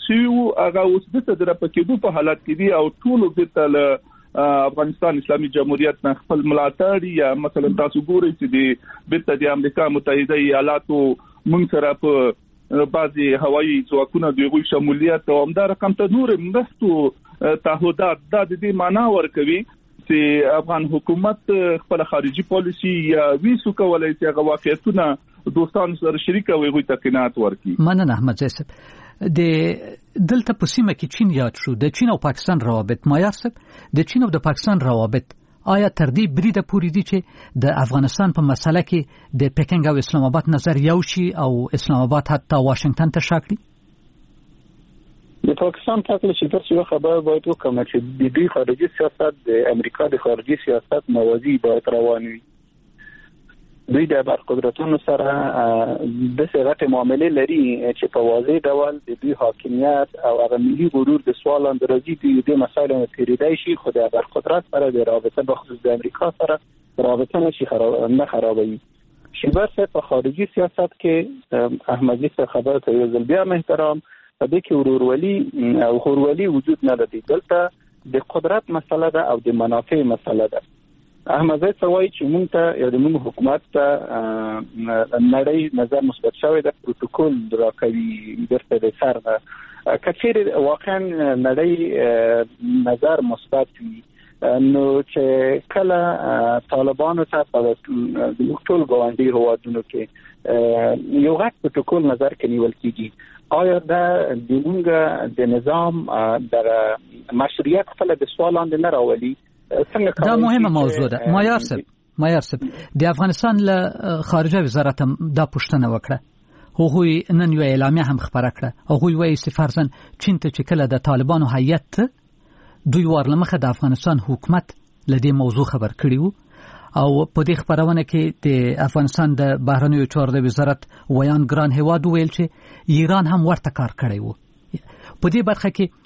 شي او هغه اوس د تدره پکېدو په حالت کې دي او ټول د له افغانستان اسلامي جمهوریت نه خپل ملاتړ یا مثلا تاسو ګورئ چې د بیت د امریکا متحده ایالاتو موږ سره په بعضي هوایي ځواکونو دغه شمولیت او همدا رقم ته نور مرستو تعهدات د دې معنا ورکوي چې افغان حکومت خپل خارجي پالیسي یا ویسو کولای چې هغه واقعیتونه دوستانو سره شریک او غوي تقینات ورکړي. مننه احمد زیسب. د دلته په سیمه کې چین یاد شو، د چین او پاکستان روابط معیار صاحب، د چین او د پاکستان روابط آیا تر دې بریده پورې دي چې د افغانستان په مسله کې د پکینګ او اسلام آباد نظر یو شي او اسلام آباد حتی واشنگټن ته شاکړي؟ د پاکستان په اړه چې تاسو خبر باید وکړم چې د دې خارجي سیاست د امریکا د خارجي سیاست موازی باید روان وي. دوی د برقدرتونو سره د سرعت معاملې لري چې په واضح ډول د دوی حاکمیت او هغه ملي غرور د سوال اندرازي دي د مسایلو تیریدای شي، خو د برقدرت سره د رابطه په خصوص د امریکا سره رابطه نشي خراب نه خرابوي. شیبر په خارجي سیاست کې احمدی څخه خبره ته یو ځل بیا احترام په دې کې ورورولي او خورولي وجود نه لري. دلته د قدرت مسله ده او د منافع مسله ده. احمد زید سوای چې مونږ ته یا د مونږ حکومت ته نړۍ نظر مثبت شوی د پروتوکول راکوي درته د سر نه کچېر واقعا نړۍ نظر مثبت وي نو چې کله طالبانو ته په ټول ګاونډي هوادونو کې یو غټ پروتوکول نظر کې نیول کیږي، آیا دا د مونږ د نظام د مشروعیت خپل د سوال لاندې نه راولي؟ دا مهمه موضوع ده. معیار صاحب معیار صاحب د افغانستان له خارجه وزارت دا پوښتنه وکړه، هغه نن یو اعلامیه هم خبره کړه، هغه وایي چې فرضاً چین ته چې کله د طالبانو هیئت دوی ورلمخه د افغانستان حکومت لدې موضوع خبر کړی وو او په دې خبرونه کې د افغانستان د بهرنیو چارو د وزارت ویان ګران هواد ویل چې ایران هم ورته کار کړی وو. په دې برخه کې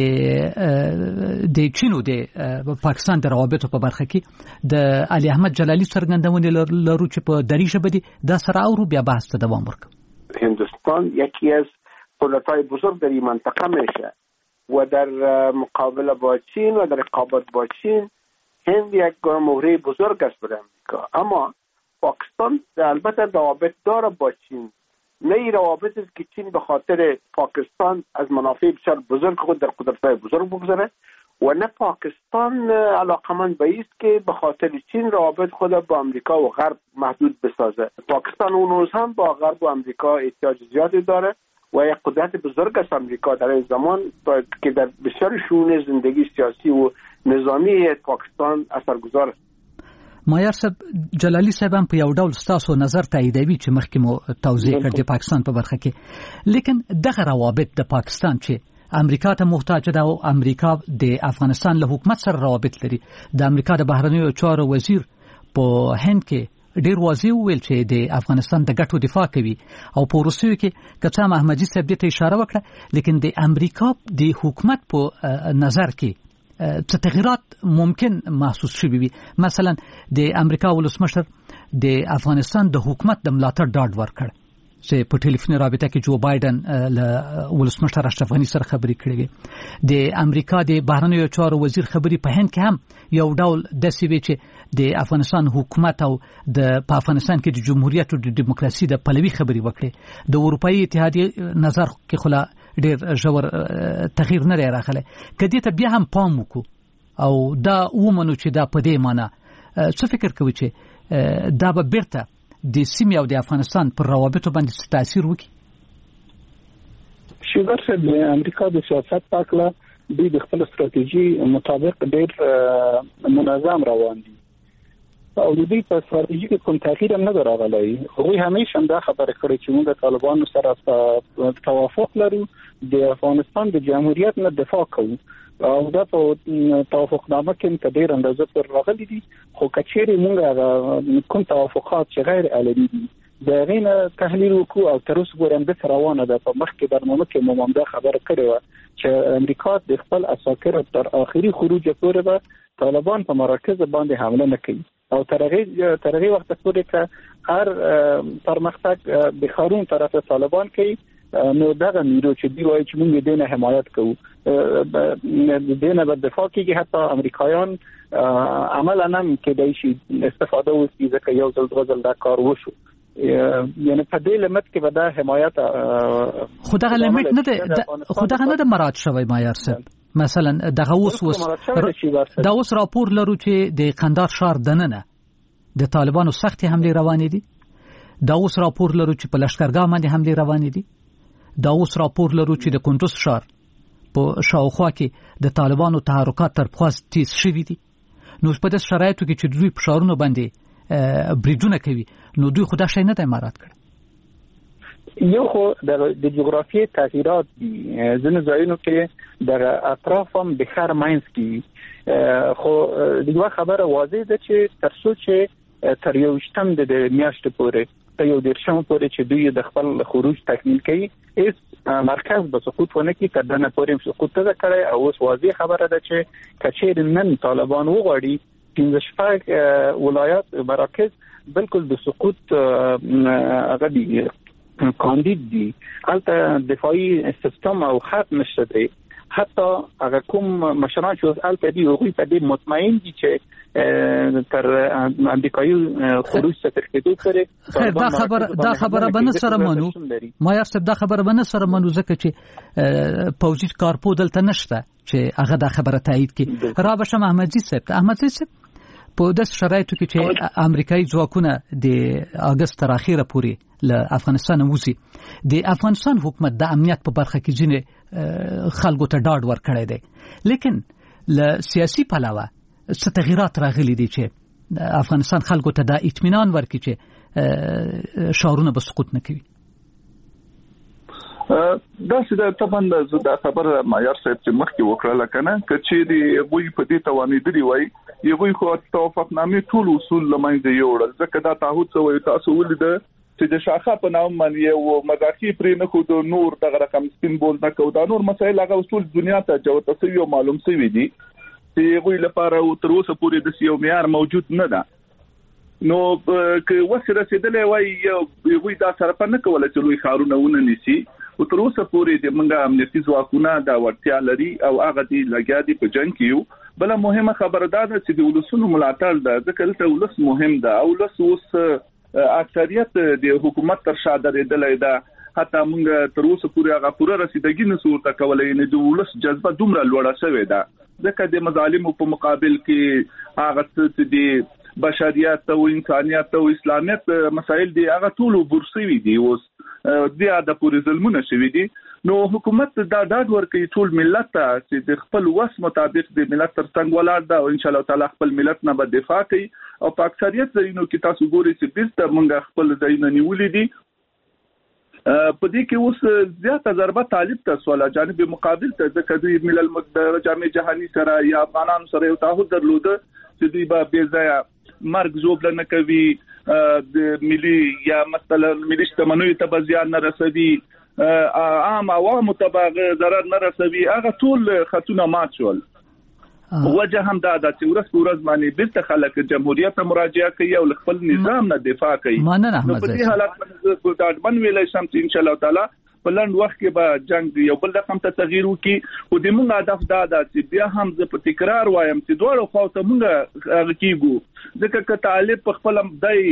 د د چینو د پاکستان د روابطو په برخه کې د علي احمد جلالی څرګندونه لرو چې په دریشه بدی د سره او بیا بحث ته دوام ورکړي. هندوستان یکی از قدرت‌های بزرگ در این منطقه میشه و در مقابله با چین و در رقابت با چین هند یک مهره بزرگ است برای امریکا، اما پاکستان البته روابط داره با چین، نه این روابط است که چین به خاطر پاکستان از منافع بسیار بزرگ خود در قدرت‌های بزرگ بگذاره و نه پاکستان علاقمند به است که به خاطر چین روابط خود با امریکا و غرب محدود بسازه. پاکستان اون روز هم با غرب و امریکا احتیاج زیادی داره و یک قدرت بزرگ است امریکا در این زمان که در بسیار شئون زندگی سیاسی و نظامی پاکستان اثرگذار است. معیار صاحب جلالی صاحب هم په یو ډول ستاسو نظر تاییدوي چې مخکې مو توضیح کړ د پاکستان په برخه کې، لیکن دغه روابط د پاکستان چې امریکا ته محتاج ده او امریکا د افغانستان له حکومت سره روابط لري، د امریکا د بهرنیو چارو وزیر په هند کې ډیر واضح ویل چې د افغانستان د ګټو دفاع کوي او په روسیو کې کڅا محمدي صاحب ته اشاره وکړه، لیکن د امریکا د حکومت په نظر کې څه تغیرات ممکن محسوس شوي وي. مثلا د امریکا ولسمشر د افغانستان د حکومت د ملاتړ ډاډ ورکړ چې په ټلیفوني رابطه کې جو بایدن له ولسمشر اشرف غني سره خبرې کړې. د امریکا د بهرنیو چارو وزیر خبرې په هند کې هم یو ډول داسې وی چې د افغانستان حکومت او د په افغانستان کې د جمهوریت او د دیموکراسي د پلوي خبرې وکړې. د اروپאי اتحادیه نظر کې خلا ډېر ژور تغییر نه راغلی. کدی ته بیا هم پام وکړو او دا ومنو چې دا په دې معنی څه فکر کوي چې دا به بیرته د سیمې او د افغانستان پر روابطو باندې تاثیر وکړي؟ شیبر صاحب د امریکا د سیاست په اړه دوی د خپل ستراتیژي مطابق ډېر منظم روان دي او د دې په ستراتیژي کې کوم تغییر هم نه راغلی. هغوی همیشه دا خبره کړې چې موږ د طالبانو سره توافق لرو، د افغانستان د جمهوریت نه دفاع کوو او دا په توافقنامه کې په ډېر اندازه پر راغلي دي، خو کچېرې موږ کوم توافقات چې غیر علني دي د هغې نه تحلیل وکړو او تر اوسه پورې همداسې روانه ده. په مخکې برنامه کې مو همدا خبره کړې وه چې امریکا د خپل اساکرو تر آخري خروج پورې به طالبان په مراکز باندې حمله نه کوي او تر هغې تر هغې وخته پورې که هر پرمختګ د ښارونو طرف طالبان کوي نو دغه نیرو چې دی وایي چې موږ دینه حمایت کوو د دینه په دفاع کې حتی امریکایان عملا هم کې دای شي استفاده وکړي ځکه یو ځل غزل دا کار وشو یعنی په دې لمت کې به دا حمایت خدای لمت نه ده خدای نه ده مراد شوی معیار صاحب مثلا دغه اوس اوس دا اوس راپور لرو چې د قندار شهر دننه د طالبانو سختي حمله روانې دي دا اوس راپور لرو چې په لشکرګاه باندې حمله روانې دي دا اوس راپور لرو چې د کندوز شهر په شاوخوا کې د طالبانو تحرکات تر پخوا تیز شوي دي نو په داس شرایطو کې چې دوی په شهرونو باندې بریډونه کوي نو دوی خدا شي نه د امارات کړ یو خو د جغرافیې تغیرات دي ځینې ځایونو کې د اطرافم د خار ماینز کې خو دغه خبره واضح ده چې ترڅو چې تر یو شتم د میاشتې پورې ته یو درشم پورې چې دوی د خپل خروج تکمیل کوي هیڅ مرکز به سقوط ونه کوي تر دنه پورې سقوط ته کړی او اوس واضح خبره ده چې کچېر نن طالبان وغواړي پنځه شپږ ولایات مراکز بالکل د سقوط هغه دي کاندید دي البته دفاعي سیستم او خط نشته دی حتی هغه کوم مشران چې البته دی هغوی په دې مطمئن دي چې تر امریکایي خروج څخه تر کېدو پورې خیر دا خبر دا خبره بنه سره منو ما یې ست دا خبره بنه سره منو ځکه چې پوجي کارپو دلته نشته چې هغه دا خبره تایید کړي را بشم احمدزي صاحب احمدزي صاحب په داس شرایطو کې چې امریکایي ځواکونه د اگست تر اخیره پورې له افغانستان وځي د افغانستان حکومت د امنیت په برخه کې ځینې خلکو ته ډاډ ورکړی دی لیکن له سیاسي پلوه څه تغیرات راغلي دي چې افغانستان خلکو ته د اطمینان ورکړي چې شهرونه به سقوط نه کوي دا چې طبعا زه دا خبر معیار صاحب چې مخکې وکړه کنه چې دی غوي په دې توانیدلی وای یوه خو توافقنامه ټول اصول لمنځه یوړل ځکه دا تعهد سوی تاسو ولید چې د شاخه په نام باندې یو مذاکره پرې نه خو د نور دغه رقم سپین بول نه کو دا نور مسایل هغه اصول دنیا ته جوړ تاسو معلوم شوی دي چې غوي لپاره تر اوسه پورې د سیو معیار موجود نه ده نو که وسره رسیدلې وای یو غوي دا سره په نه کوله چې لوی خارونه ونه نيسي او تر اوسه پورې د منګه امنیتي ځواکونه دا ورتیا لري او هغه دی لګیا دي په جنگ کې بل مهمه خبره ده چې د ولسونو ملاتړ ده ځکه چې ولس مهم ده او ولس اوس اکثریت د حکومت تر شا درېدلې ده حتی موږ تر اوسه پورې هغه پوره رسیدګي نه صورت کولای نه د ولس جذبه دومره لوړه شوې ده ځکه د مظالمو په مقابل کې هغه څه د بشریت او انسانيت او اسلامیت مسایل دي هغه ټول ورسوي دي اوس د د پوری ظلمونه شوي دي نو حکومت دا ډاډ ورکړي ټول ملت ته چې د خپل وس مطابق د ملت تر څنګ ولاړ ده او ان شاء الله تعالی خپل ملت نه به دفاع کوي او په اکثریت ځایونو کې تاسو ګورئ چې بیرته موږ خپل ځایونه نیولې دي په دې کې اوس زیاته ضربه طالب ته سوال جانب مقابل ته ځکه د ملل متحده جامع جهاني سره یا افغانانو سره یو تعهد درلوده چې دوی به بې ځایه مرګ زوبله نه کوي د ملي یا مثلا ملي شتمنیو ته زیان نه رسوي عام عوامو ته ضرر نه رسوي هغه ټول خطونه مات شول وجه هم دا د ورځ ورځ باندې بیرته خلک جمهوریت ته مراجعه کوي او خپل نظام نه دفاع کوي نو په دې حالت باندې د اډمن ویلای شم چې ان شاء الله تعالی په لند وخت کې به جنگ یو بل رقم ته تغییر وکړي او د موږ هدف دا ده چې بیا هم زه په تکرار وایم چې دوه خو ته موږ کېږو ځکه چې طالب په خپل دای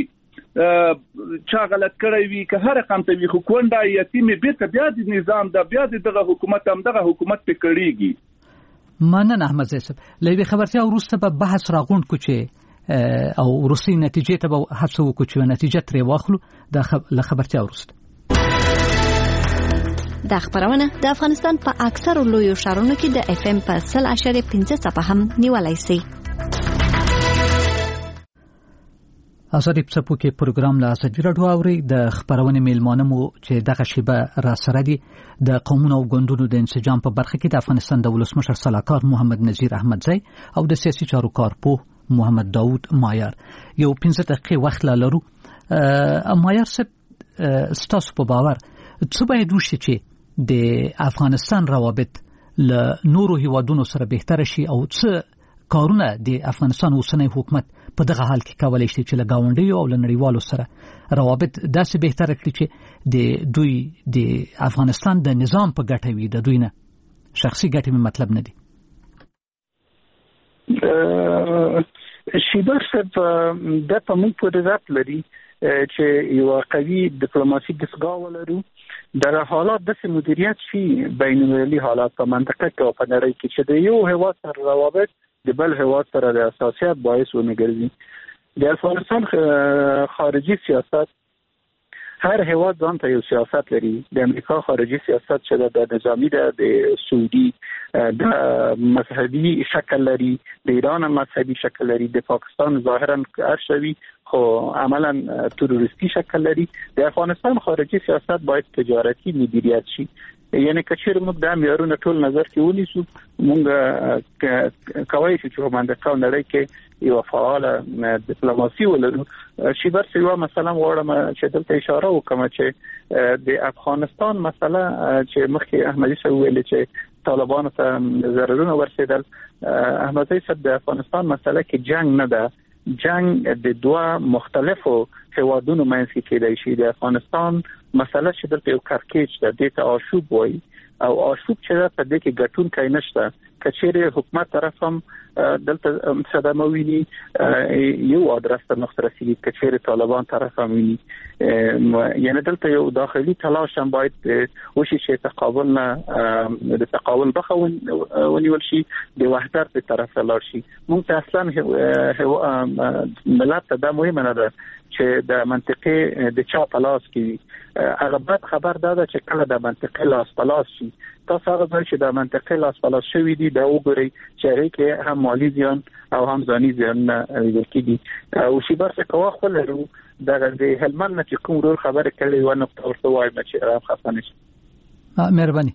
چا غلط کړی وي که هر رقم ته وي خو کونډه یتیم بیرته بیا د نظام د بیا دغه حکومت هم دغه حکومت په کړیږي مننه احمد صاحب لوي خبرتیا وروسته به بحث راغونډ کو چې او روسي نتیجې ته به هڅه وکړو چې نتیجه ترې واخلو د خبرتیا وروسته دا خبرونه د افغانستان په اکثر لویو ښارونو کې د اف ام په سل اشاریه پنځه صفه هم نیولای شي. ازادي په پوکي پروګرام لا ازادي راډیو اوري د خبرونه میلمانه مو چې دغه شیبه را سره دي د قومونو او ګوندونو د انسجام په برخه کې د افغانستان د ولسمشر صلاحکار محمد نذیر احمدزی او د سیاسي چارو کارپوه محمد داوود مایار یو پنځه دقیقې وخت لرو. مایار صاحب ستاسو په باور څه باید وشي چې د افغانستان روابط له نورو هیوادونو سره بهتر شي او څه کارونه د افغانستان اوسنی حکومت په دغه حال کې کولای شي چې له گاونډیو او له نړیوالو سره روابط داسې بهتر کړي چې د دوی د افغانستان د نظام په ګټه وي، د دوی نه شخصي ګټې مې مطلب نه دي. شیبر صاحب د په موږ پورې رات لري چې یو قوي ډیپلوماسي دستګاه ولرو، در حالات داسې مدیریت شي بین المللي حالات په منطقه کې او په نړۍ کې چې د یو هیواد سره روابط د بل هیواد سره د اساسیت باعث ونه ګرځي. د افغانستان خارجي سیاست هر هیواد ځان ته یو سیاست لري. د امریکا خارجي سیاست چې د نظامی ده، د سعودي د مذهبي شکل لري، د ایران مذهبي شکل لري، د پاکستان ظاهرا ارشوي خو عملا تروریستی شکل لري. د افغانستان خارجي سیاست باید تجارتي مدیریت شي. یعنی کچیر موږ د معیارونو ټول نظر کې ونیسو، موږ کوي چې په منطقه نړۍ کې یو فعال ډیپلوماسي ولرو. شیبر سیوا مثلا غواړم چې دلته اشاره وکم چې د افغانستان مسله چې مخکې احمدي صاحب ویل چې طالبانو ته ضررونه ورسېدل، احمدي صاحب د افغانستان مسله کې جنگ نه ده، جنگ د دوه مختلفو هیوادونو منځ کې کېدای شي. د افغانستان مسله چې دلته یو کارکېچ ده، د ته آشوب وایي او آشوب چې ده په دې کې ګټون کوي نشته. کچېره حکومت طرف هم دلته صدمه ویني، یو ادرس ته نقطه رسیدي، کچېره طالبان طرف هم ویني. یعنی دلته یو داخلي تلاش هم باید وشي چې تقابل نه د تقابل بخه ونیول شي، د وحدت په طرف لاړ شي. موږ ته اصلا ملت ته دا مهمه نه ده چې د منطقې د چا پلاس کې هغه بد خبر ده چې کله د منطقې لاس پلاس شي، تاسو هغه ځای چې د منطقې لاس پلاس شوی دي دا وګورئ چې هغه کې هم مالی زیان او هم ځاني زیان لیدل کېږي. او شیبر څه کوه خپل لرو دغه د هلمند نه چې کوم ورور خبره کړې و نو ورته وایم چې را خفه نشي. مهرباني.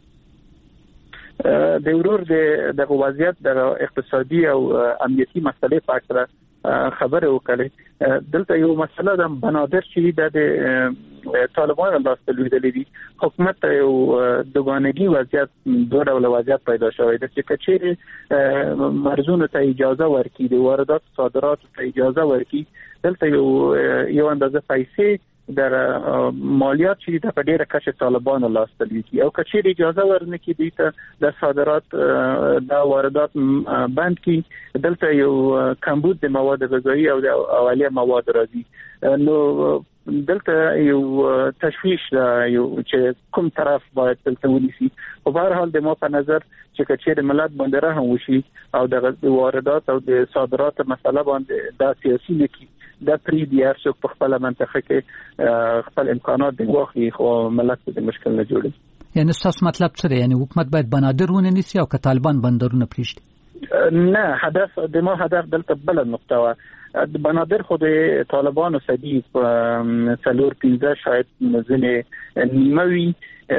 د ورور د وضعیت د اقتصادي او امنیتي مسلې په اړه خبره وکړه. دلته یو مسله د بنادر چې د طالبانو لاسته لویدلې دي، حکومت یو دوګانګي وضعیت دوه ډول وضعیت پیدا شوی دی چې کچېره مرزونو ته اجازه ورکړي، د واردات صادرات ته اجازه ورکړي، دلته یو یو اندازه پیسې در مالیات چې د په ډیره کچه طالبانو لاسته لوي او کچېره اجازه ورنکړي دي ته د صادرات د واردات بند کی، دلته یو کمبود د مواد غذایی او د اولیه مواد راځي. نو دلته یو تشویش دا یو چې کوم طرف باید دلته ونیسي. په هر حال د ما په نظر چې کچېره ملت باندې رحم وشي او د واردات او د صادرات مسله باندې د سیاسي نکی د پری دی ار څوک په خپل منطقه کې خپل امکانات د واخلي خو ملت د مشکل نه جوړي. یعنی تاسو مطلب څه دی؟ یعنی حکومت باید بنادر ونه نیسي او که طالبان بندرونه پریږدي؟ نه، هدف د ما هدف دلته بل نقطه و د بنادر خود طالبانو سدي څلور پنځه شاید ځنې نیموي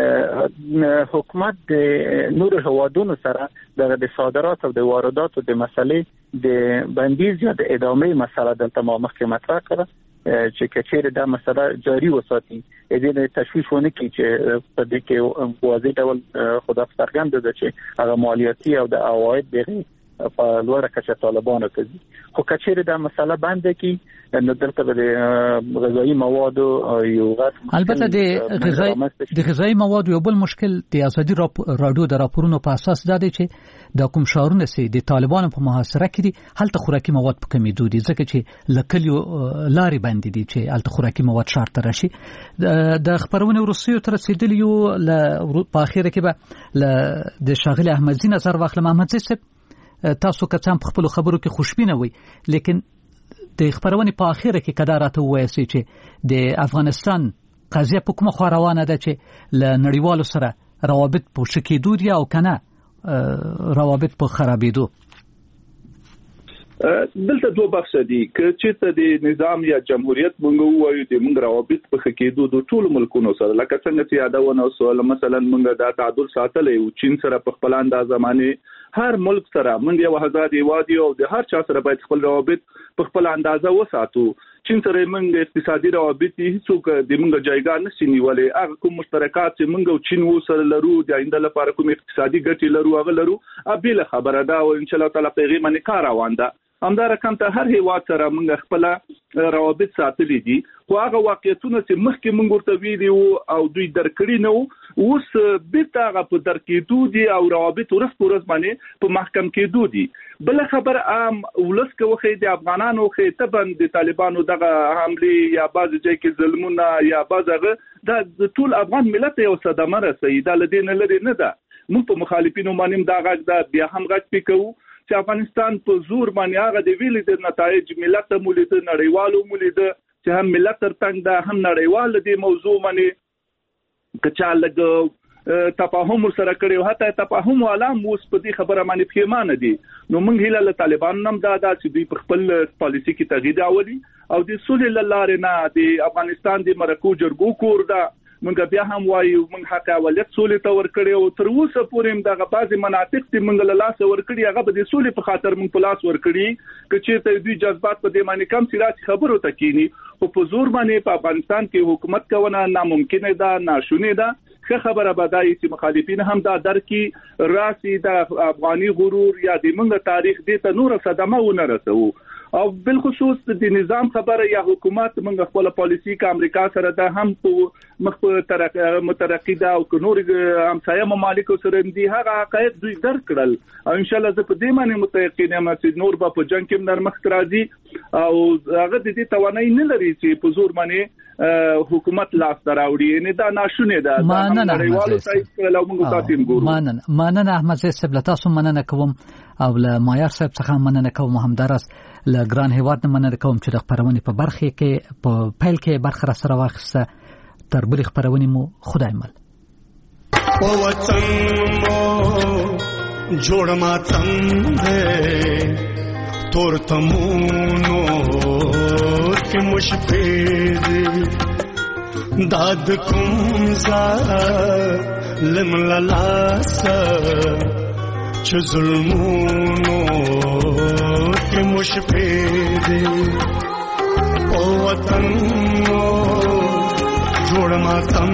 حکومت د نور هوادونو سره د صادرات او د واردات او د مسلې د بندیز یا د ادامه مسله دلته ما مخکې مطرح کړه چې کچېره دا مسله جاری وساتي، دې تشویش ونه کړي چې په دې کې واضح ډول خدا څرګند ده چې هغه مالیاتي او د عواید دغه په لوړه کچه طالبانو کوي. خو کچېره دا مسله بند کی نو دلته د غذایی مواد او یو البته د غذایی د غذایی مواد یو بل مشکل د ازادي رادیو د راپورونو په اساس دا دی چې د کوم شهرونه سي د طالبانو په محاصره کې دي هلته خوراکي مواد په کمی دودي، ځکه چې لکلیو لاري باندې دي چې هلته خوراکي مواد شارت راشي. د خبرونه روسیو تر رسیدلی یو په اخیره کې به د شاغل احمدزي نظر واخلم. احمدزي صاحب تاسو که څنګه په خپل خبرو کې خوشبینه وي، لیکن د خبرونه په اخیره کې کدارته وایي چې د افغانستان قضیه په کومه خوا روانه ده چې ل نړیوالو سره روابط په شکیدو دي او کنه روابط په خرابېدو. دلته دوه بحث دي چې چې د نظام یا جمهوریت مونږ وایو د مونږ روابط په خکېدو د ټول ملکونو سره لکه څنګه چې یادونه وسول مثلا مونږ د تعادل ساتلې او چین سره په خپل انداز زمانه هر ملک سره مونږ یو آزاد هیواد یو د هر چا سره باید خپل روابط په خپل اندازه وساتو چین سره موږ اقتصادي روابط هیڅوک د موږ جایګاه نشي نیولې. هغه کوم مشترکات چې موږ او چین وسره لرو د آینده لپاره کوم اقتصادي ګټې لرو هغه لرو ابل خبره ده او ان شاء الله تعالی په غیمه کار روان ده. همدار رقم ته هر هیواد سره موږ خپل روابط ساتلې دي خو هغه واقعیتونه چې مخکې موږ ورته ویلي او دوی درکړي نو اوس بیرته هغه په درکېدو دي او روابط ورځ په ورځ باندې په محکم کېدو دي. بل خبر عام ولس کوي د افغانانو خې تبن د طالبانو دغه حمله یا باز ځای کې ظلمونه یا بازغه د ټول افغان ملت یو صدمه رسېږي د لدین لري نه ده. موږ په مخالفینو باندې دا غږ دا بیا هم غږ پکو چې افغانستان په زور باندې هغه د ویلي د نتایج ملت مولید نړیوالو مولید چې هم ملت ترڅنګ دا هم نړیوال د موضوع باندې کچا لګ تفاهم سره کړو حتی تفاهم والا موس په دې خبره باندې پیمانه دي. نو موږ هیله له طالبانو نم دا دا چې دوی په خپل پالیسي کې تغییر راولي او د سولې لاره نه د افغانستان د مرکو جرګو کور دا موږ بیا هم وایو موږ حق اولت سولې ته ورکړی او تر اوسه پورې دغه بعضی مناطق چې موږ له لاس ورکړي هغه به د سولې په خاطر موږ په لاس ورکړي چې ته دوی جذبات په دې باندې کم سیرات خبرو ته کینی او په زور باندې په افغانستان کې حکومت کونه ناممکن ده ناشونی ده. ښه خبره بدایي چې مخالفین هم دا درکې راسي د افغاني غرور یا د موږ تاریخ دې ته نور صدمه ونه رسو او بل خصوص د نظام خبره یا حکومت موږ خپل پالیسی کا امریکا سره د هم په مخ په مترقیده او نور همسایه ممالک سره دي هغه حقایق دوی درک کړل او ان شاء الله زه په دې باندې متيقن یم چې نور به په جنگ کې نرمخ راځي او هغه د دې توانای نه لري چې په زور باندې حکومت لاس دراوړي نه دا ناشونه ده دا نړیوالو ته له موږ تاسو ګورو. مننه مننه احمد زید صاحب تاسو مننه کوم او له مایار صاحب څخه مننه کوم همدارس له ګران هیواد مننه کوم چې د خبرونې په برخه کې په پیل کې برخه را سره واخیسته. تر بل خبرونې مو خدای مل او وطن مو جوړ ماتم دې تور تمونو کې مشفید داد کوم ظالم لاس چې ظلمونو کې مشفید او وطن جوړ ماتم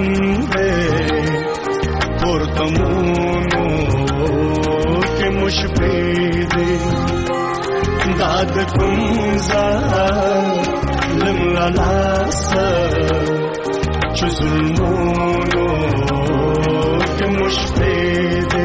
دې تور تمونو کې مشفید داد کوم ظالم لاس چې ظلمونو کې مشفید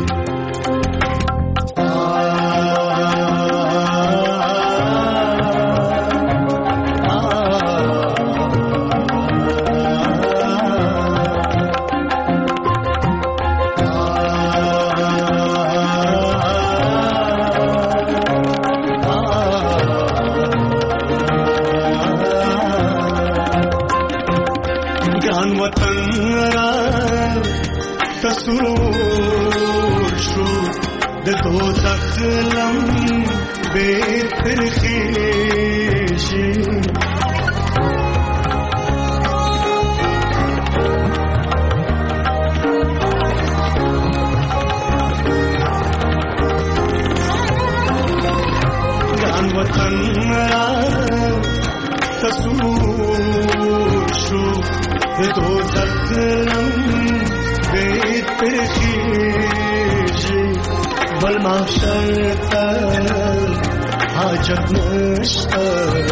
حاجت نشتا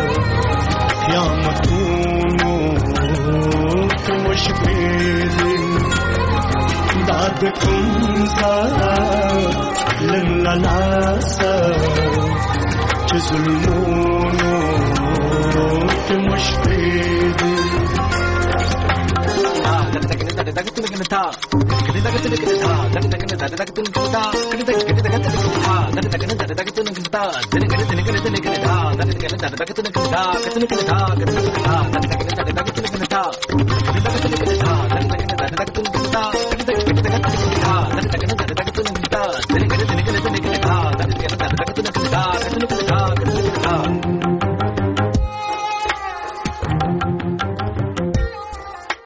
قیامتونو که مشکلی داد کن ظالم للاسا چه ظلمونو که مشکلی